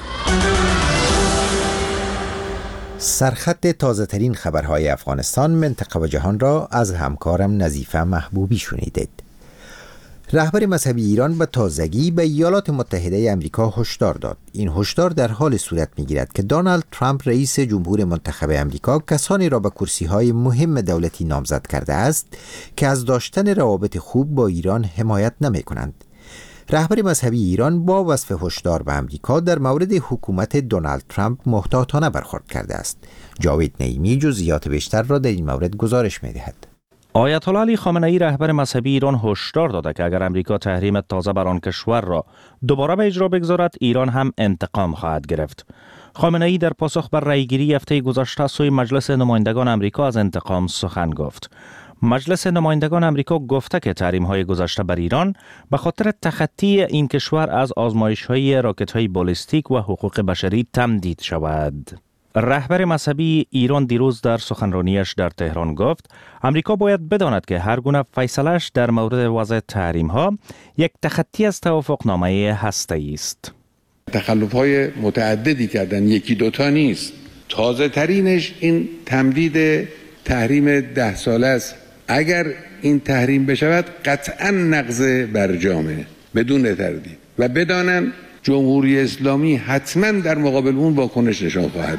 سرخط تازه ترین خبرهای افغانستان، منطقه و جهان را از همکارم نظیفه محبوبی شنیدید. رهبر مذهبی ایران به تازگی به ایالات متحده آمریکا هشدار داد. این هشدار در حال صورت می‌گیرد که دونالد ترامپ رئیس جمهور منتخب آمریکا کسانی را به کرسی‌های مهم دولتی نامزد کرده است که از داشتن روابط خوب با ایران حمایت نمی‌کنند. رهبر مذهبی ایران با وصف هشدار به آمریکا در مورد حکومت دونالد ترامپ محتاطانه برخورد کرده است. جاوید نعیمی جزئیات بیشتر را در این مورد گزارش می‌دهد. آیت الله علی خامنه ای رهبر مذهبی ایران هشدار داده که اگر امریکا تحریم تازه بر آن کشور را دوباره به اجرا بگذارد، ایران هم انتقام خواهد گرفت. خامنه ای در پاسخ بر رأیگیری هفته گذشته سوی مجلس نمایندگان امریکا از انتقام سخن گفت. مجلس نمایندگان امریکا گفته که تحریم های گذشته بر ایران به خاطر تخطی این کشور از آزمایش های راکت های بالستیک و حقوق بشری تمدید شود. رهبر مذهبی ایران دیروز در سخنرانیش در تهران گفت امریکا باید بداند که هر گونه فیصله‌اش در مورد وضع تحریم ها یک تخطی از توافقنامه هسته‌ای است. تخلف‌های متعددی کردن، یکی دوتا نیست. تازه ترینش این تمدید تحریم ده ساله است. اگر این تحریم بشود قطعا نقض برجامه بدون تردید و بدانن جمهوری اسلامی حتما در مقابل اون واکنش نشان خواهد.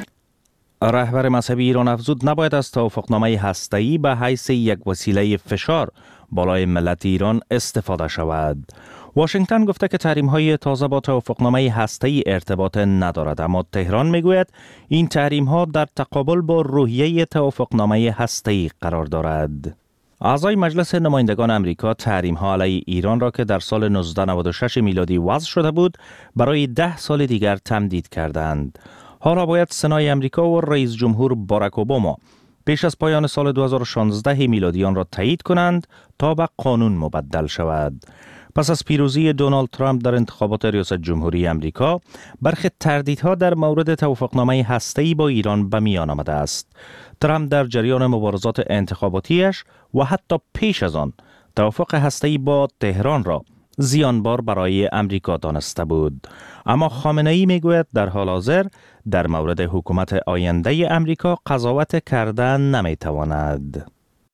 رهبر مذهبی ایران افزود نباید از توافقنامه هسته‌ای به حیث یک وسیله فشار بالای ملت ایران استفاده شود. واشنگتن گفته که تحریم‌های تازه با توافقنامه هسته‌ای ارتباط ندارد، اما تهران میگوید این تحریم‌ها در تقابل با روحیه توافقنامه هسته‌ای قرار دارد. اعضای مجلس نمایندگان امریکا تحریم‌ها علیه ایران را که در سال نوزده نود و شش میلادی وضع شده بود برای ده سال دیگر تمدید کردند. حالا باید سنای امریکا و رئیس جمهور باراک اوباما پیش از پایان سال دو هزار و شانزده میلادی آن را تایید کنند تا به قانون مبدل شود. پس از پیروزی دونالد ترامپ در انتخابات ریاست جمهوری امریکا، برخی تردیدها در مورد توافقنامه هسته‌ای با ایران به میان آمده است. ترامپ در جریان مبارزات انتخاباتیش و حتی پیش از آن توافق هسته‌ای با تهران را زیانبار برای امریکا دانسته بود. اما خامنه‌ای میگوید در حال حاضر در مورد حکومت آینده امریکا قضاوت کردن نمیتواند.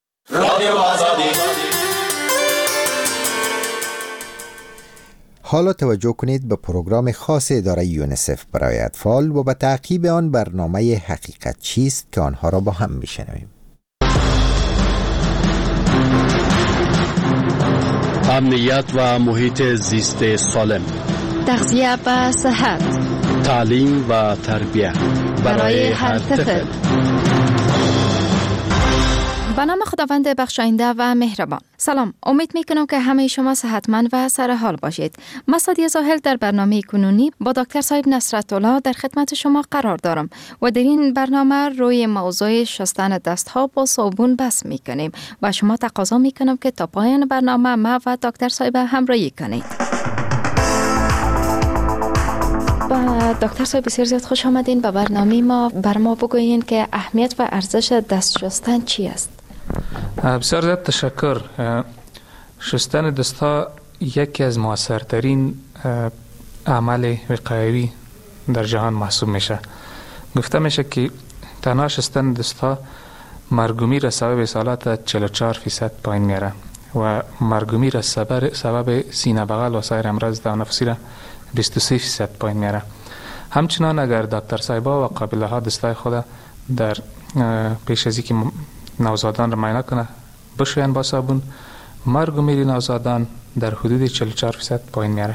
حالا توجه کنید به پروگرام خاص اداره یونیسف برای اطفال و به تعقیب آن برنامه حقیقت چیست که آنها را با هم میشنویم. امنیت و محیط زیست سالم، تغذیه و صحت، تعلیم و تربیت برای هر طفل. به نام خداوند بخشاینده و مهربان. سلام، امید میکنم که همه شما صحتمند و سر حال باشید. من سادیه زاهل در برنامه کنونی با دکتر صاحب نصرت الله در خدمت شما قرار دارم و در این برنامه روی موضوع شستن دستها با صابون بحث میکنیم و شما تقاضا میکنم که تا پایان برنامه ما و دکتر صاحب همراهی کنید. با دکتر صاحب بسیار زیاد خوش آمدین به برنامه ما. بر ما بگویین که اهمیت و ارزش دست شستن چی است؟ بسیار زیاد تشکر. شستن دستها یکی از موثرترین عمل وقایوی در جهان محسوب میشه. گفته میشه که تنها شستن دستها مرگومی را سبب اصالت چهل و چهار فیصد پایین میاره و مرگومی را سبب سبب سینه بغل و سایر امراض تنفسی را بیست و سه فیصد پایین میاره. همچنان اگر دکتر صاحبا و قابله ها دستای خود در پیش از اینکه نوزادان را معاینه کنه بشوین با صابون، مرگ و میر نوزادان در حدود چهل و چهار فیصد پایین میاره.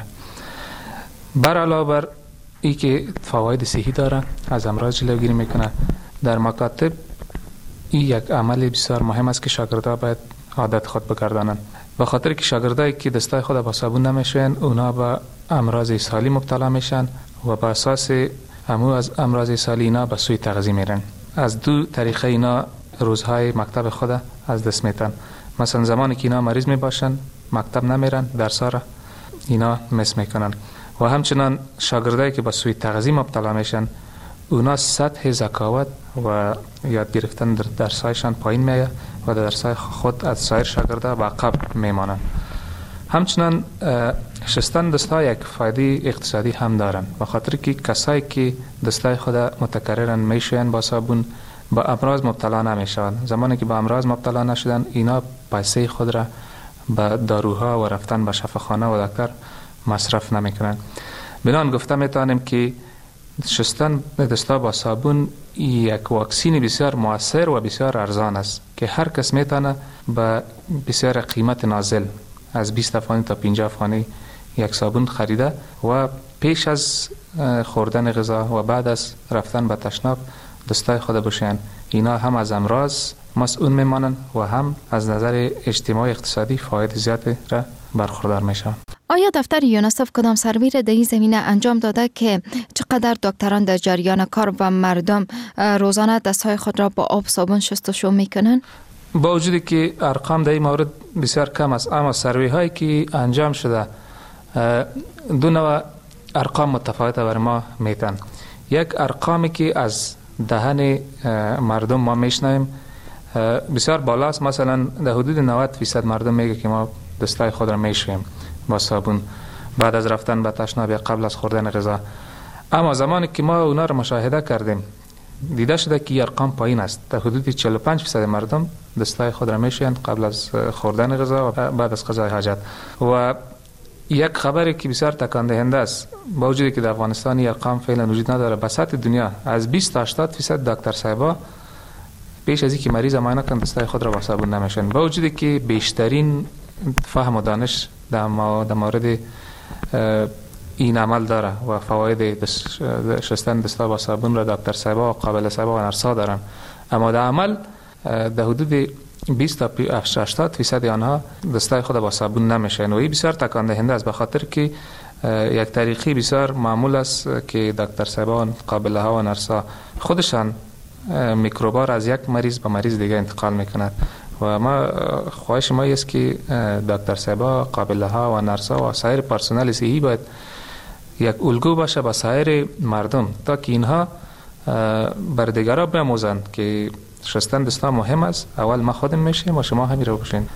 بر علاوه بر ای که فواید صحی داره، از امراض جلوگیری میکنه. در مکاتب این یک عمل بسیار مهم است که شاگردها باید عادت خود بگردانند. به خاطر که شاگردایی که دستای خود با صابون نمیشوین اونا با امراض اسهالی مبتلا میشن و با اساس همو از امراض اسهالی اینا به سوی تغذیه میرن. از دو طریقه اینا روزهای مکتب خود از دست میتن. مثلا زمانی که اینا مریض میباشن مکتب نمیرن، درس‌ها را اینا مس میکنن. و همچنان شاگردایی که به سوی تغذیه مبتلا میشن اونا سطح ذکاوت و یاد گرفتن در درسایشان پایین میاد و در درسای خود از سایر شاگردا به عقب میمانند. همچنان شستن دستها یک فایده اقتصادی هم دارن، به خاطر که کسایی که دستای خود متکررن میشوین با صابون با امراض مبتلا نمیشن. زمانی که با امراض مبتلا نشدن اینا پیسه خود را به داروها و رفتن به شفاخانه و دکتر مصرف نمیکنن. بنان گفته میتونیم که شستن دستا با صابون یک واکسین بسیار مؤثر و بسیار ارزان است که هر کس میتونه با بسیار قیمت نازل از بیست افغانی تا پنجاه افغانی یک صابون خریده و پیش از خوردن غذا و بعد از رفتن به تشناب دستای خود بشین. اینا هم از امراض مسئول میمانن و هم از نظر اجتماعی اقتصادی فاید زیاد را برخوردار میشن. آیا دفتر یونیسف کدام سروی را در این زمینه انجام داده که چقدر دکتران در جریان کار و مردم روزانه دستهای خود را با آب صابون شستشو میکنن؟ با وجودی که ارقام در این مورد بسیار کم است، اما سروی هایی که انجام شده دو نوع ارقام متفاوته بر ما میتن. یک ارقامی که از دهن مردم ما میشنویم بسیار بالاست. مثلا در حدود نود فیصد مردم میگه که ما دستای خود را میشویم با صابون بعد از رفتن به تشناب یا قبل از خوردن غذا. اما زمانی که ما اونا را مشاهده کردیم دیده شده که ارقام پایین است. در حدود چهل و پنج فیصد مردم دستای خود را میشویند قبل از خوردن غذا و بعد از قضای حاجت. و یک خبری که بسیار تکان دهنده است، با وجودی که در افغانستان ارقام فعلا وجود نداره، به سطح دنیا از بیست تا هشتاد فیصد دکتر صاحبا پیش از اینکه مریض معاینه کنند دستای خود را با صابون نمیشویند، با وجودی که بیشترین فهم و دانش در مورد این عمل داره و فواید شستن دستا با صابون را دکتر صاحبا و قابل صاحبا و نرسا دارن، اما در عمل در حدود بیست تا هشتاد فیصد آنها دستای خود با صابون نمیشن و این بسیار تکان دهنده است، به خاطر که یک طریقی بسیار معمول است که دکتر صاحبا و قابل ها و نرسا خودشان میکروبا را از یک مریض به مریض دیگه انتقال میکند و ما خواهش ما است که دکتر صاحبا، قابل ها و نرسا و سایر پرسنل صحی باید یک الگو باشه با سایر مردم تا که اینها بر دیگران بیاموزند که شستن دستا مهم است. اول ما خودم میشیم و شما همین رو بشین.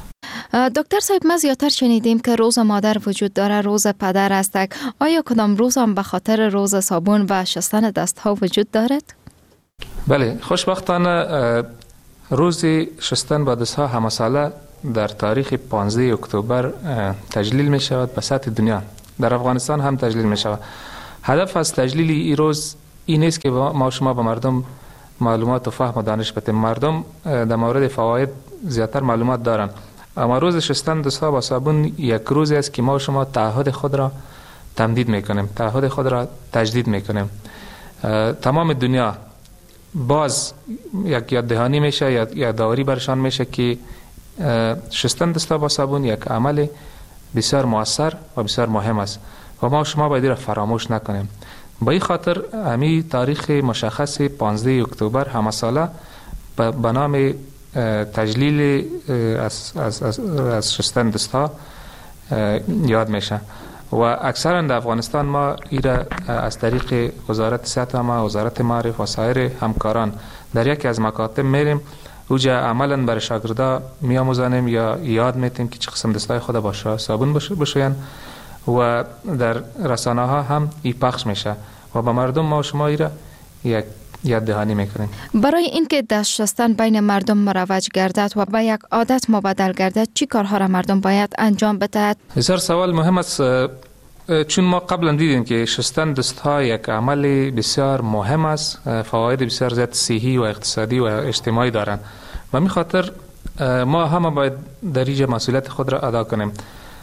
دکتر صاحب، ما زیادتر شنیدیم که روز مادر وجود داره، روز پدر است. آیا کدام روز هم به خاطر روز صابون و شستن دست ها وجود دارد؟ بله، خوشبختانه روز شستن با دست ها همه ساله در تاریخ پانزده اکتبر تجلیل می شود به سطح دنیا. در افغانستان هم تجلیل می شود. هدف از تجلیل این روز این است که ما شما به مردم معلومات و فهم و دانش بدیم. مردم در مورد فواید زیادتر معلومات دارن، اما روز شستن دست‌ها با صابون یک روزی است که ما شما تعهد خود را تمدید میکنیم، تعهد خود را تجدید میکنیم. تمام دنیا باز یک یاد دهانی میشه یا یادآوری برشان میشه که شستن دست‌ها با صابون یک عمل بسیار مؤثر و بسیار مهم است و ما شما باید را فراموش نکنیم. با این خاطر همی تاریخ مشخص پانزده اکتبر همه ساله به نام تجلیل از, از, از, از شستن دست‌ها یاد میشه و اکثرا در افغانستان ما ایره از طریق وزارت صحت ما، وزارت معارف و سایر همکاران در یکی از مکاتب میریم، اوجا عملا برای شاگردا میآموزانیم یا یاد میتیم که چه قسم دستای خود با صابون بشوین و در رسانه ها هم ای پخش میشه و با مردم ما و شما ایره یک یاد دهانی میکنیم. برای اینکه دست شستن بین مردم مروج گردد و به یک عادت مبدل گردد، چی کارها را مردم باید انجام بدهد؟ بسیار سوال مهم است، چون ما قبلا دیدیم که شستن دست‌ها یک عمل بسیار مهم است، فواید بسیار زیاد صحی و اقتصادی و اجتماعی دارند و می خاطر ما همه باید در اینجا مسئولیت خود را ادا کنیم.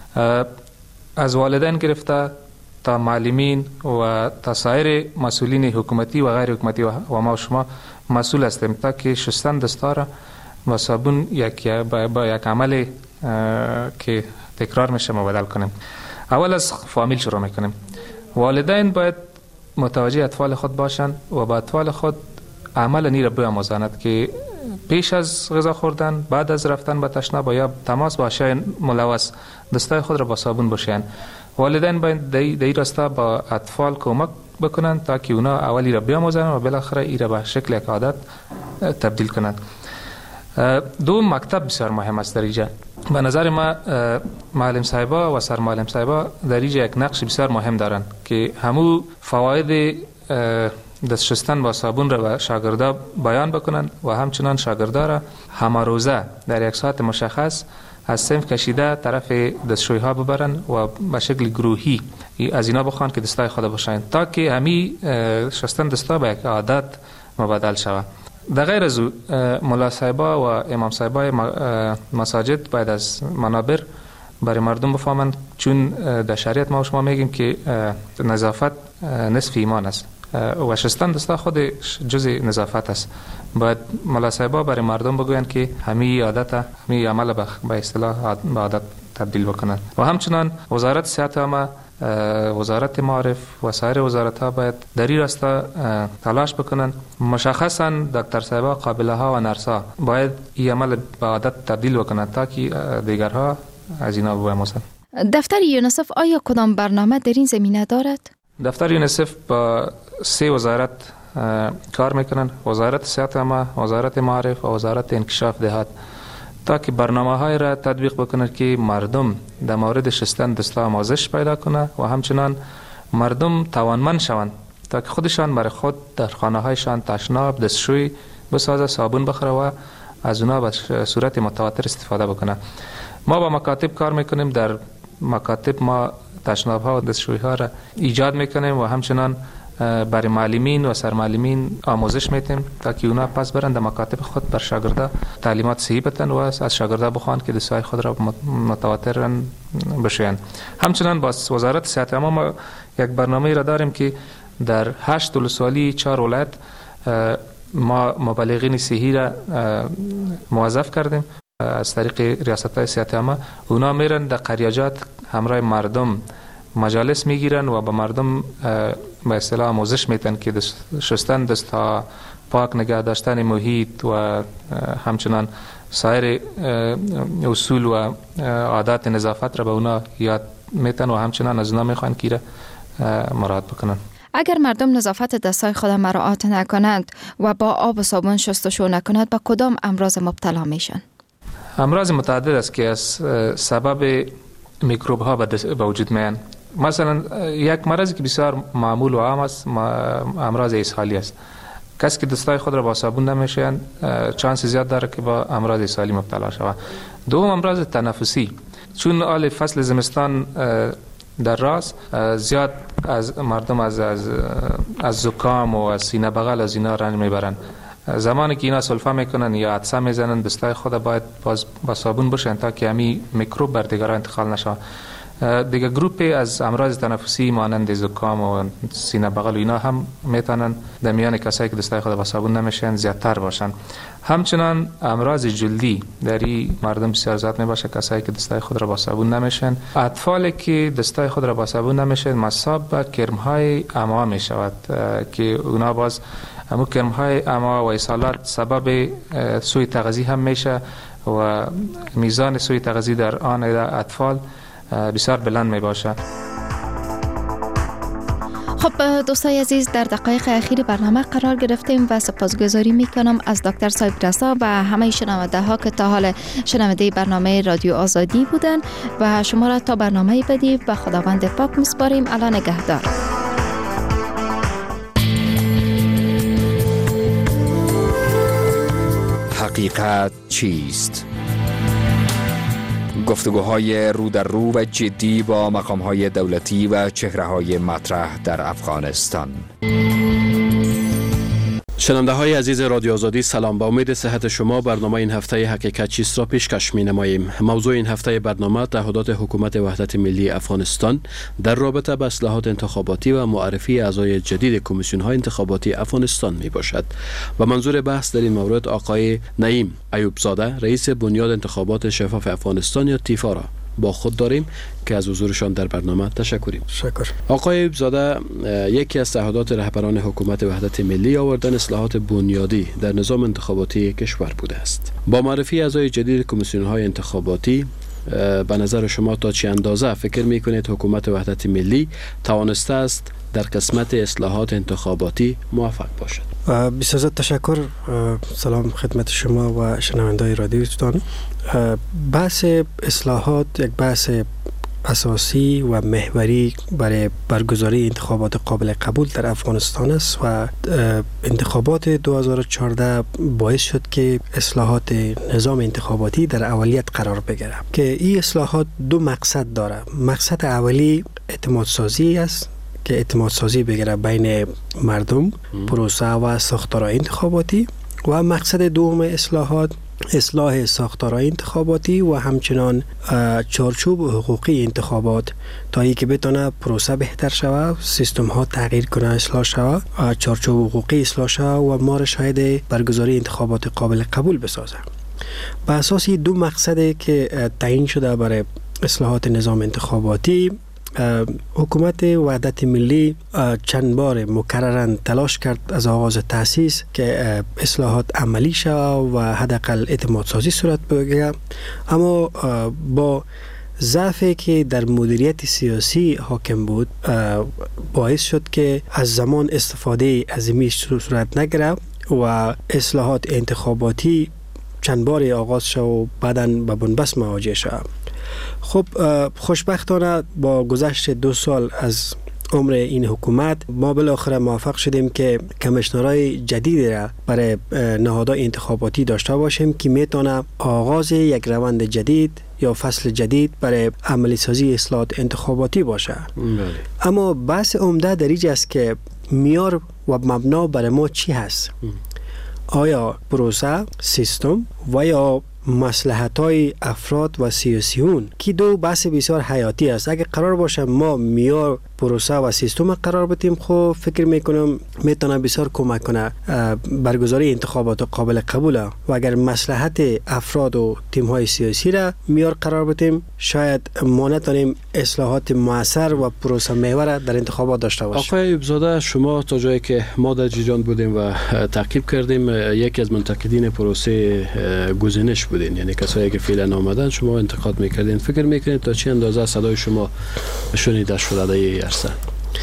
از والدین گرفته تا معلمین و تا سایر مسئولین حکومتی و غیر حکومتی و ما و شما مسئول هستیم تا که شستن دست‌ها را با صابون یک با یک عمل که تکرار میشه مبدل کنیم. اول از فامیل شروع میکنیم. والدین باید متوجه اطفال خود باشند و با اطفال خود عمل نی را بیاموزند که پیش از غذا خوردن، بعد از رفتن به تشناب یا تماس با اشیاء ملوث دستای خود را با صابون بشویند. والدین باید در این راستا با اطفال کمک بکنند تا که اونا اولی را بیاموزند و بالاخره ای را به شکل یک عادت تبدیل کنند. دو مکتب بسیار مهم است در اینجا. به نظر ما معلم صاحبا و سر معلم صاحبا در اینجا یک نقش بسیار مهم دارند که همو فواید دست شستن با صابون را به شاگردا بیان بکنند و همچنان شاگردا را همه روزه در یک ساعت مشخص از صنف کشیده طرف دستشویی ها ببرن و به شکل گروهی از اینا بخوان که دستای خود باشند تا که همی شستن دستا به یک عادت مبدل شود. در غیر از او ملا صاحبا و امام صاحبای مساجد باید از منابر برای مردم بفهمند، چون در شریعت ما و شما میگیم که نظافت نصف ایمان است و شستن دستا خود جزء نظافت است. باید ملا صاحبا برای مردم بگویند که همین عادت همین عمل به اصطلاح به عادت تبدیل بکنند و همچنان وزارت صحت ما، وزارت معارف و سایر وزارت ها باید در این راستا تلاش بکنند. مشخصا دکتر صاحبا، قابله ها و نرس ها باید این عمل به عادت تبدیل بکنند تا که دیگرها از اینا بیاموزند. دفتر یونیسف آیا کدام برنامه در این زمینه دارد؟ دفتر یونیسف با سه وزارت کار میکنند، وزارت صحت ما، وزارت معارف و وزارت انکشاف دهات، تا که برنامه های را تطبیق بکنند که مردم در مورد شستن دستا آموزش پیدا کنند و همچنان مردم توانمند شوند تا که خودشان برای خود در خانه هایشان تشناب، دستشوی بسازه، صابون بخره و از اونا به صورت متواتر استفاده بکنند. ما با مکاتب کار میکنیم، در مکاتب ما تشناب ها و دستشویی ها را ایجاد میکنیم و همچنان برای معلمین و سرمعلمین آموزش میتیم تا که اونا پس برند در مکاتب خود بر شاگردا تعلیمات صحیح بدن و از شاگردا بخوان که دستای خود را متواتر بشویند. همچنان با وزارت صحت ما, ما یک برنامه را داریم که در هشت ولسوالی چهار ولایت ما مبلغین صحی را موظف کردیم از طریق ریاست های صحت ما. اونا میرن در قریاجات همراه مردم مجالس میگیرن و با مردم به اصطلاح آموزش میتن که دست شستن دستها، پاک نگه داشتن محیط و همچنان سایر اصول و عادات نظافت را به اونا یاد میتن و همچنان از اونا میخوان که مراعات بکنن. اگر مردم نظافت دستای خود مراعات نکنند و با آب و صابون شستشو نکنند، با کدام امراض مبتلا میشن؟ امراض متعدد است که از سبب میکروب ها به وجود میان. مثلا یک مرضی که بسیار معمول و عام است امراض اسهالی است. کسی که دستای خود را با صابون نمیشویند چانس زیاد داره که با امراض اسهالی مبتلا شود. دوم امراض تنفسی، چون آل فصل زمستان در راست زیاد از مردم از از از زکام و از سینه بغل از اینا رنج میبرند. زمانی که اینا سلفا میکنن یا عطسه میزنن دستای خود باید باز با صابون بشن تا که همین میکروب بر دیگران انتقال نشه. دیگه گروپی از امراض تنفسی مانند زکام و سینه بغل و اینا هم میتونن در میان کسایی که دستای خود با صابون نمیشن زیادتر باشن. همچنان امراض جلدی در این مردم بسیار زیاد میباشه، کسایی که دستای خود را با صابون نمیشن. اطفالی که دستای خود را با صابون نمیشن مصاب به کرمهای اما میشود که اونا باز همون کرمهای اما و اسهالات سبب سوء تغذیه هم میشه و میزان سوء تغذیه در آن اطفال بسیار بلند می باشه. خب دوستای عزیز، در دقایق اخیر برنامه قرار گرفتیم و سپاسگزاری می کنم از دکتر صاحب رسا و همه شنونده ها که تا حال شنونده برنامه رادیو آزادی بودن و شما را تا برنامه بعدی به خداوند پاک میسپاریم. الله نگهدار. حقیقت چیست؟ گفتگوهای رو در رو و جدی با مقام‌های دولتی و چهره‌های مطرح در افغانستان. شنونده های عزیز رادیو آزادی سلام، با امید صحت شما برنامه این هفته حقیقت چیست را پیشکش می نماییم. موضوع این هفته برنامه تعهدات حکومت وحدت ملی افغانستان در رابطه با اصلاحات انتخاباتی و معرفی اعضای جدید کمیسیون های انتخاباتی افغانستان می باشد و منظور بحث در این مورد آقای نعیم ایوب زاده رئیس بنیاد انتخابات شفاف افغانستان یا تیفا را با خود داریم که از حضورشان در برنامه تشکریم. شکر. آقای ایوب زاده، یکی از تعهدات رهبران حکومت وحدت ملی آوردن اصلاحات بنیادی در نظام انتخاباتی کشور بوده است. با معرفی اعضای جدید کمیسیون‌های انتخاباتی به نظر شما تا چه اندازه فکر می‌کنید حکومت وحدت ملی توانسته است در قسمت اصلاحات انتخاباتی موفق باشد؟ بسیار تشکر. سلام خدمت شما و شنونده‌های رادیوتان. بحث اصلاحات یک بحث اساسی و محوری برای برگزاری انتخابات قابل قبول در افغانستان است و انتخابات دو هزار و چهارده باعث شد که اصلاحات نظام انتخاباتی در اولیت قرار بگیره که این اصلاحات دو مقصد داره. مقصد اولی اعتماد سازی است که اعتماد سازی بگیره بین مردم، پروسه و ساختارهای انتخاباتی، و مقصد دوم اصلاحات اصلاح ساختارهای انتخاباتی و همچنان چارچوب حقوقی انتخابات تا ای که بتونه پروسه بهتر شود، سیستم ها تغییر کنه، اصلاح شود، چارچوب حقوقی اصلاح شود و ما را شاهد برگزاری انتخابات قابل قبول بسازه. به اساس دو مقصد که تعیین شده برای اصلاحات نظام انتخاباتی، حکومت وحدت ملی چند بار مکرراً تلاش کرد از آغاز تأسیس که اصلاحات عملی شود و حداقل اعتماد سازی صورت بگیرد، اما با ضعفی که در مدیریت سیاسی حاکم بود باعث شد که از زمان استفاده عظیمی صورت نگرفت و اصلاحات انتخاباتی چند بار آغاز شد و بعداً به بنبست مواجه شد. خب خوشبختانه با گذشت دو سال از عمر این حکومت ما بالاخره موفق شدیم که کمیشنرهای جدیدی را برای نهادهای انتخاباتی داشته باشیم که میتونه آغاز یک روند جدید یا فصل جدید برای عملی سازی اصلاحات انتخاباتی باشه. بله. اما بحث عمده در اینجا است که معیار و مبنا برای ما چی هست؟ ام. آیا پروسه، سیستم و یا مصلحت‌های افراد و سیاسیون که دو بحث بسیار حیاتی است. اگه قرار باشه ما معیار پروسه و سیستم قرار بدیم، خب فکر میکنم میتونه بسیار کمک کنه برگزاری انتخابات قابل قبوله، و اگر مصلحت افراد و تیم‌های سیاسی را معیار قرار بدیم شاید ما نتونیم اصلاحات موثر و پروسه محور در انتخابات داشته باشیم. آقای ایوب زاده، شما تا جایی که ما در جریان بودیم و تعقیب کردیم یکی از منتقدین پروسه گزینش بودین، یعنی کسایی که فعلا آمدن شما انتقاد میکردین. فکر میکنید تا چه اندازه صدای شما شنیده شده در این عرصه؟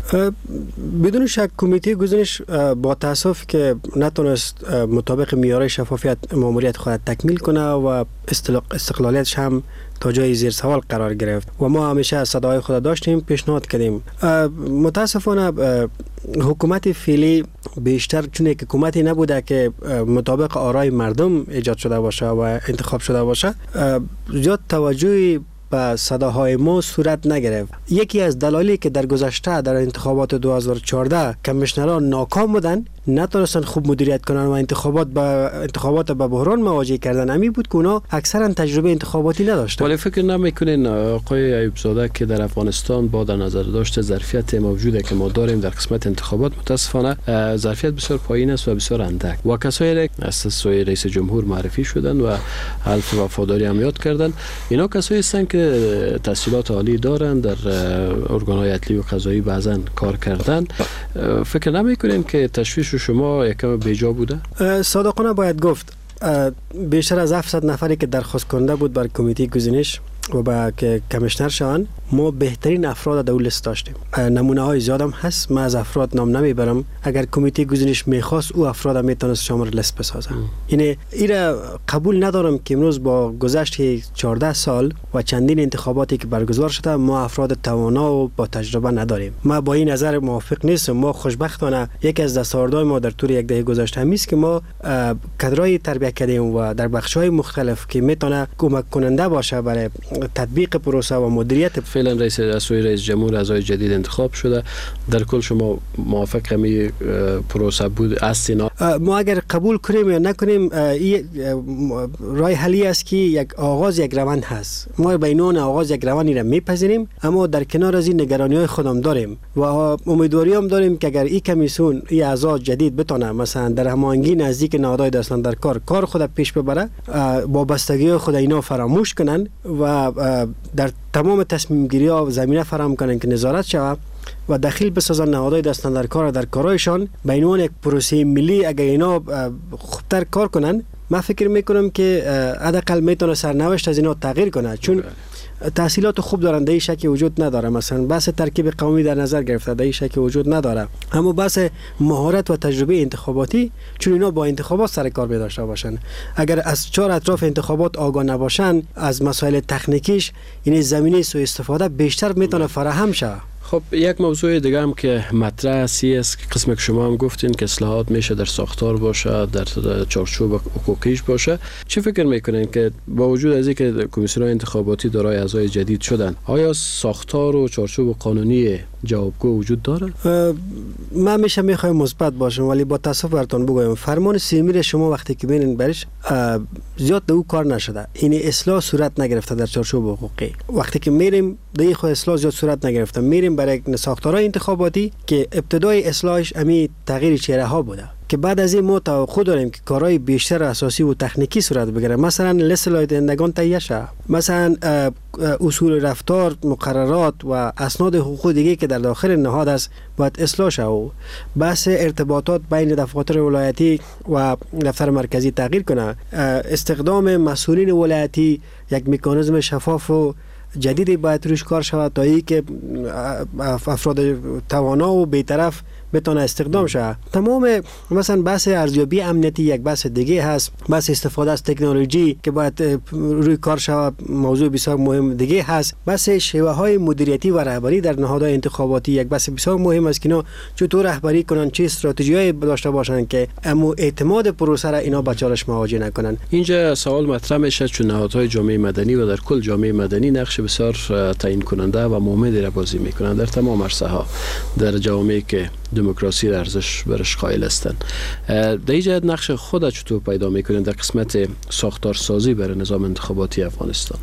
بدون شک کمیته گزینش با تاسف که نتونست مطابق معیار شفافیت ماموریت خود تکمیل کنه و استقلالیتش هم تا جای زیر سوال قرار گرفت و ما همیشه صدای خود داشتیم، پیشنهاد کردیم. متاسفانه حکومت فعلی بیشتر چون یک حکومتی نبوده که مطابق آرای مردم ایجاد شده باشه و انتخاب شده باشه، زیاد توجهی به صداهای ما صورت نگرفت. یکی از دلایلی که در گذشته در انتخابات دو هزار و چهارده کمیشنران ناکام بودن، نتونستن خوب مدیریت کنن و انتخابات با انتخابات به بحران مواجه کردن، همین بود که اونا اکثرا تجربه انتخاباتی نداشتن. ولی فکر نمیکنین آقای ایوب زاده که در افغانستان با در نظر داشته ظرفیت موجوده که ما داریم در قسمت انتخابات متاسفانه ظرفیت بسیار پایین است و بسیار اندک و کسایی از سوی رئیس جمهور معرفی شدن و حلف وفاداری هم یاد کردن، اینا کسایی هستند که تحصیلات عالی دارن، در ارگان‌های عدلی و قضایی بعضن کار کردن. فکر نمیکنین که تشویش شما یکم بیجا بوده؟ صادقانه باید گفت بیشتر از هفتصد نفری که درخواست کننده بود بر کمیته گزینش و با که کمیشنر شوند، ما بهترین افراد در لیست داشتیم. نمونه های زیادم هست، من از افراد نام نمیبرم. اگر کمیته گزینش میخواست او افراد میتونست شامل لیست بسازه. یعنی اینا قبول ندارم که امروز با گذشت چهارده سال و چندین انتخاباتی که برگزار شده ما افراد توانا و با تجربه نداریم. ما با این نظر موافق نیستم. ما خوشبختانه یکی از دستاوردهای ما در طول یک دهه گذشته همین است که ما کادرای تربیت کردیم و در بخش‌های مختلف که میتونه کمک کننده باشه برای تطبیق پروسه و مدیریت. فعلا رئیس اسوی رئیس جمهور اعضای جدید انتخاب شده، در کل شما موافق همی پروسه بود است؟ ما اگر قبول کنیم یا نکنیم رای حلی است که یک آغاز یک روند هست. ما به عنوان آغاز یک روندی را میپذیریم، اما در کنار از این نگرانی‌های خودم داریم و امیدواری هم داریم که اگر این کمیسیون این اعضا جدید بتونه مثلا در هماهنگی نزدیک نهادهای دستان در کار کار خود پیش ببره، با بستگی خود اینا فراموش کنن و در تمام تصمیم گیری ها زمینه فراهم کنن که نظارت شود و دخیل بسازن نهادهای دستان در کار در کارایشان به عنوان یک پروسه ملی. اگر اینا خوبتر کار کنن، من فکر میکنم که حداقل میتونه سرنوشت از اینا تغییر کنه، چون تحصیلات خوب دارن، در این شکی وجود نداره. مثلا بحث ترکیب قومی در نظر گرفته، در این شکی وجود نداره. اما بحث مهارت و تجربه انتخاباتی، چون اینا با انتخابات سر کار داشته باشن، اگر از چهار اطراف انتخابات آگاه نباشن از مسائل تکنیکیش، یعنی زمینه سوء استفاده بیشتر میتونه فراهم شه. خب یک موضوع دیگه هم که مطرح است که قسم که شما هم گفتین که اصلاحات میشه در ساختار باشه، در چارچوب حقوقیش باشه. چه فکر میکنین که با وجود از اینکه کمیسیون انتخاباتی دارای اعضای جدید شدن، آیا ساختار و چارچوب قانونی جوابگو وجود داره؟ من میشه میخوایم مثبت باشم، ولی با تاسف براتون بگویم فرمان سیمیر شما وقتی که ببینین برش زیاد دو کار نشده، این اصلاح صورت نگرفته در چارچوب حقوقی. وقتی که میریم دیگه خود اصلاح زیاد صورت نگرفته، میریم برای ساختارهای انتخاباتی که ابتدای اصلاحش امی تغییر چهره ها بوده که بعد از این ما توقع داریم که کارهای بیشتر اساسی و تکنیکی صورت بگیره. مثلا لیست لایحه‌دهندگان تهیه شه، مثلا اصول رفتار، مقررات و اسناد حقوقی دیگه که در داخل نهاد است باید اصلاح شه و بحث ارتباطات بین دفاتر ولایتی و دفتر مرکزی تغییر کنه. استخدام مسئولین ولایتی یک مکانیزم شفاف و جدیدی باید روش کار شود تا ای که افراد توانا و بی‌طرف بتونه استخدام شه. تمام مثلا بحث ارزیابی امنیتی یک بحث دیگه هست، بحث استفاده از تکنولوژی که باید روی کار شود موضوع بسیار مهم دیگه هست. بحث شیوه های مدیریتی و رهبری در نهادهای انتخاباتی یک بحث بسیار مهم است که اینا چطور رهبری کنن، چه استراتژی‌ای داشته باشن که اما اعتماد پروسه را اینا به چالش مواجه نکنن. اینجا سوال مطرح میشه چون نهادهای جامعه مدنی و در کل جامعه مدنی نقش بسیار تعیین کننده و مهمی را بازی میکنند در تمام عرصه‌ها در جامعه که دموکراسی را ارزش برش قائل هستند. در این جهت نقش خود چطور پیدا میکنند در قسمت ساختارسازی برای نظام انتخاباتی افغانستان؟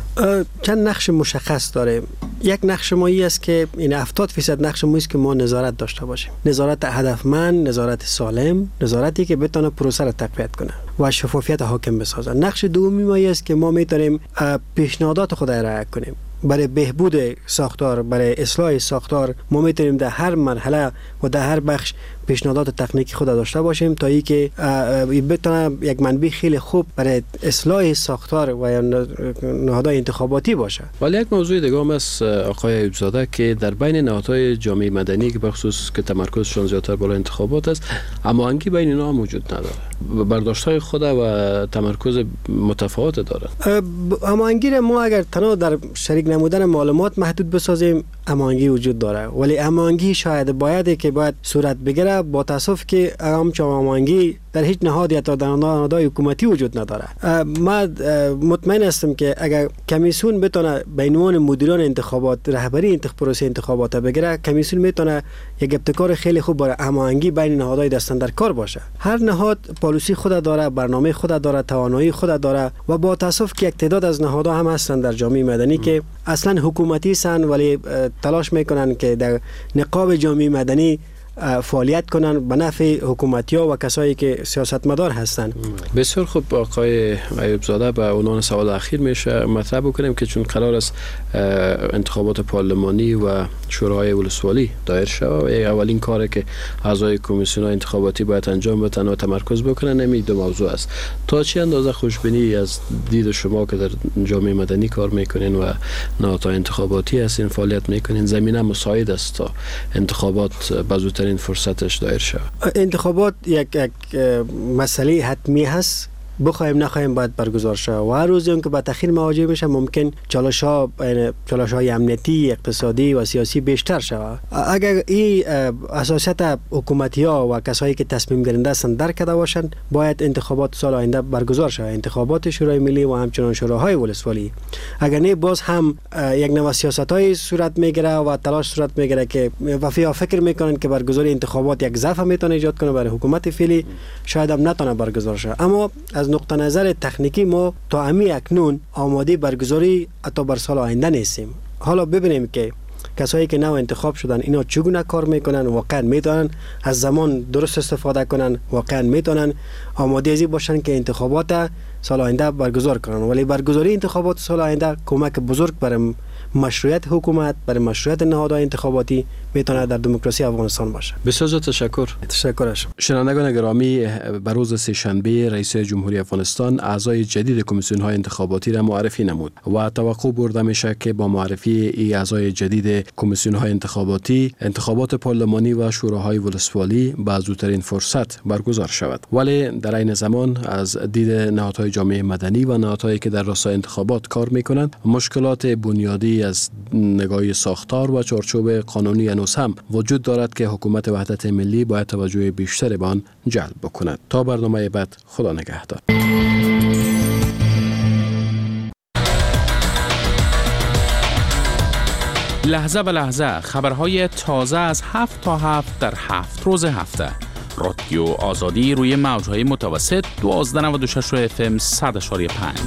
چند نقش مشخص داره. یک نقش مایی است که این هفتاد درصد نقش مایی است که ما نظارت داشته باشیم، نظارت هدفمند، نظارت سالم، نظارتی که بتونه پروسه را تقویت کنه و شفافیت حاکم بسازه. نقش دومی مایی است که ما میتونیم پیشنهادات خود را رعایت کنیم برای بهبود ساختار، برای اصلاح ساختار. ما میتونیم در هر مرحله و در هر بخش پیشنهادات تکنیکی خود داشته باشیم تا ای که بتونه یک منبع خیلی خوب برای اصلاح ساختار و یا نهادهای انتخاباتی باشه. ولی یک موضوع دیگه هم است آقای ایوب زاده که در بین نهادهای جامعه مدنی که بخصوص که تمرکزشون زیادتر بالای انتخابات است، هماهنگی بین اینا هم وجود نداره. برداشت‌های خود و تمرکز متفاوت داره. هماهنگی ما اگر تنها در شریک نمودن معلومات محدود بسازیم، هماهنگی وجود داره، ولی هماهنگی شاید باید که باید صورت بگیره. با تاسف که همچنان هماهنگی در هیچ نهاد یا در نهادهای حکومتی وجود نداره. من مطمئن هستم که اگر کمیسیون بتونه به عنوان مدیران انتخابات رهبری انتخاب پروسه انتخابات بگیره، کمیسیون میتونه یک ابتکار خیلی خوب برای هماهنگی بین نهادهای دستن در کار باشه. هر نهاد پالیسی خود داره، برنامه خود داره، توانایی خود داره و با تاسف که یک تعداد از نهادها هم هستند در جامعه مدنی که اصلا حکومتی هستند ولی تلاش میکنن که در نقاب جامعه مدنی فعالیت کنن به نفع حکومتی‌ها و کسایی که سیاستمدار هستند. بسیار خوب آقای ایوب زاده، به عنوان سوال اخیر میشه مطرح بکنیم که چون قرار است انتخابات پارلمانی و شورای ولسوالی دایر شود و اولین کاری که اعضای کمیسیون انتخاباتی باید انجام بدن و تمرکز بکنن همین دو موضوع است. تا چه اندازه خوشبینی از دید شما که در جامعه مدنی کار میکنین و نهادهای انتخاباتی هستین فعالیت میکنین زمینه مساعد است تا انتخابات بزودتر این فرصتش دایر شود؟ انتخابات یک, یک مسئله حتمی هست، بخوایم نخوایم باید برگزار شود و هر روزی اون که با تأخیر مواجه میشه ممکن چالش‌ها چالش‌های امنیتی، اقتصادی و سیاسی بیشتر شود. اگر این اساسیت حکومتی‌ها و کسایی که تصمیم گیرنده هستند درک کرده باشند، باید انتخابات سال آینده برگزار شود، انتخابات شورای ملی و همچنان شوراهای ولسوالی. اگر نه باز هم یک نوع سیاست‌های صورت میگیره و تلاش صورت میگیره که وفیا فکر میکنن که برگزاری انتخابات یک ضعف میتونه ایجاد کنه برای حکومت فعلی، شاید هم نتونه برگزار شود. اما از نقطه نظر تکنیکی ما تا امی اکنون آماده برگزاری حتی بر سال آینده نیستیم. حالا ببینیم که کسایی که نو انتخاب شدن اینا چگونه کار میکنن، واقعا میتونن از زمان درست استفاده کنن، واقعا میتونن آماده ازی باشن که انتخابات سال آینده برگزار کنن. ولی برگزاری انتخابات سال آینده کمک بزرگ برای مشروعیت حکومت، برای مشروعیت نهادهای انتخاباتی میتونه در دموکراسی افغانستان باشه. بسیار تشکر. تشکر شما. شنوندگان گرامی، به روز سه شنبه رئیس جمهوری افغانستان اعضای جدید کمیسیون های انتخاباتی را معرفی نمود و توقع برده میشه که با معرفی ای اعضای جدید کمیسیون های انتخاباتی انتخابات پارلمانی و شوراهای ولسوالی به زودترین فرصت برگزار شود. ولی در این زمان از دید نهادهای جامعه مدنی و نهادهایی که در راستای انتخابات کار میکنند مشکلات بنیادی از نگاه ساختار و چارچوب قانونی هنوز هم وجود دارد که حکومت وحدت ملی باید توجه بیشتر به آن جلب بکند. تا برنامه بعد، خدا نگهدار. لحظه به لحظه خبرهای تازه از هفت تا هفت در هفت روز هفته. رادیو آزادی روی موجهای متوسط دوازده نود و شش اف ام صد و پنج.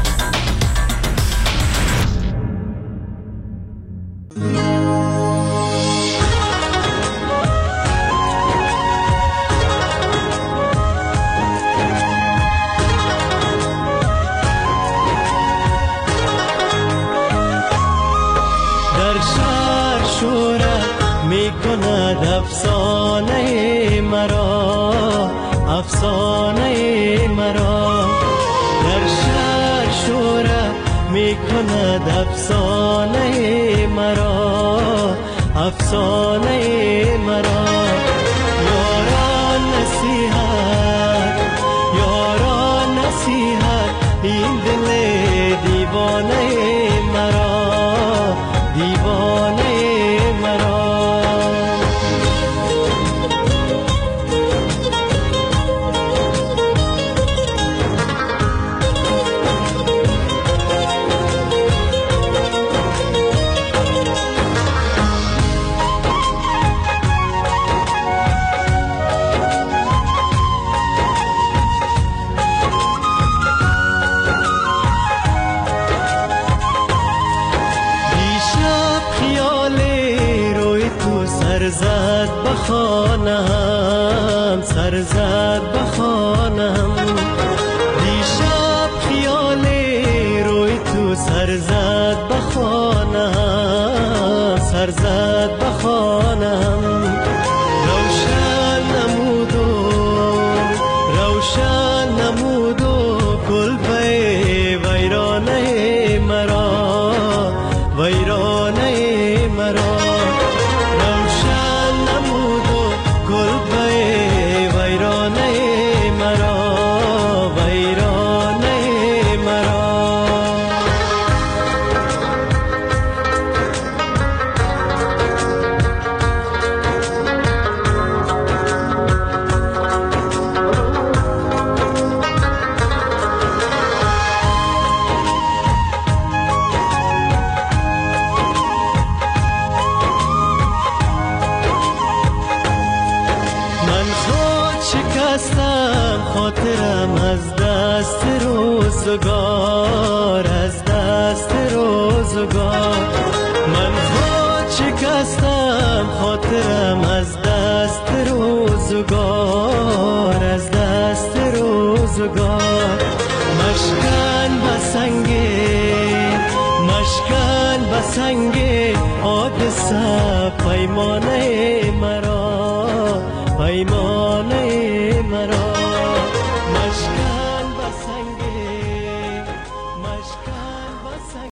افسانه مرا افسانه مرا در شهر شوره می کند افسانه مرا افسانه مرا یاران نصیحت یاران نصیحت این دل دیوانه مرا دیوانه مرا سرزد بخانم سرزد بخانم دیشب خیال روی تو سرزد بخانم سرزد بخانم روشن خاطرم از دست روزگار، از دست روزگار. من خود شکستم خاطرم از دست روزگار، از دست روزگار. مشکن بسنگه، مشکن بسنگه، آب سب پیمانه مرا.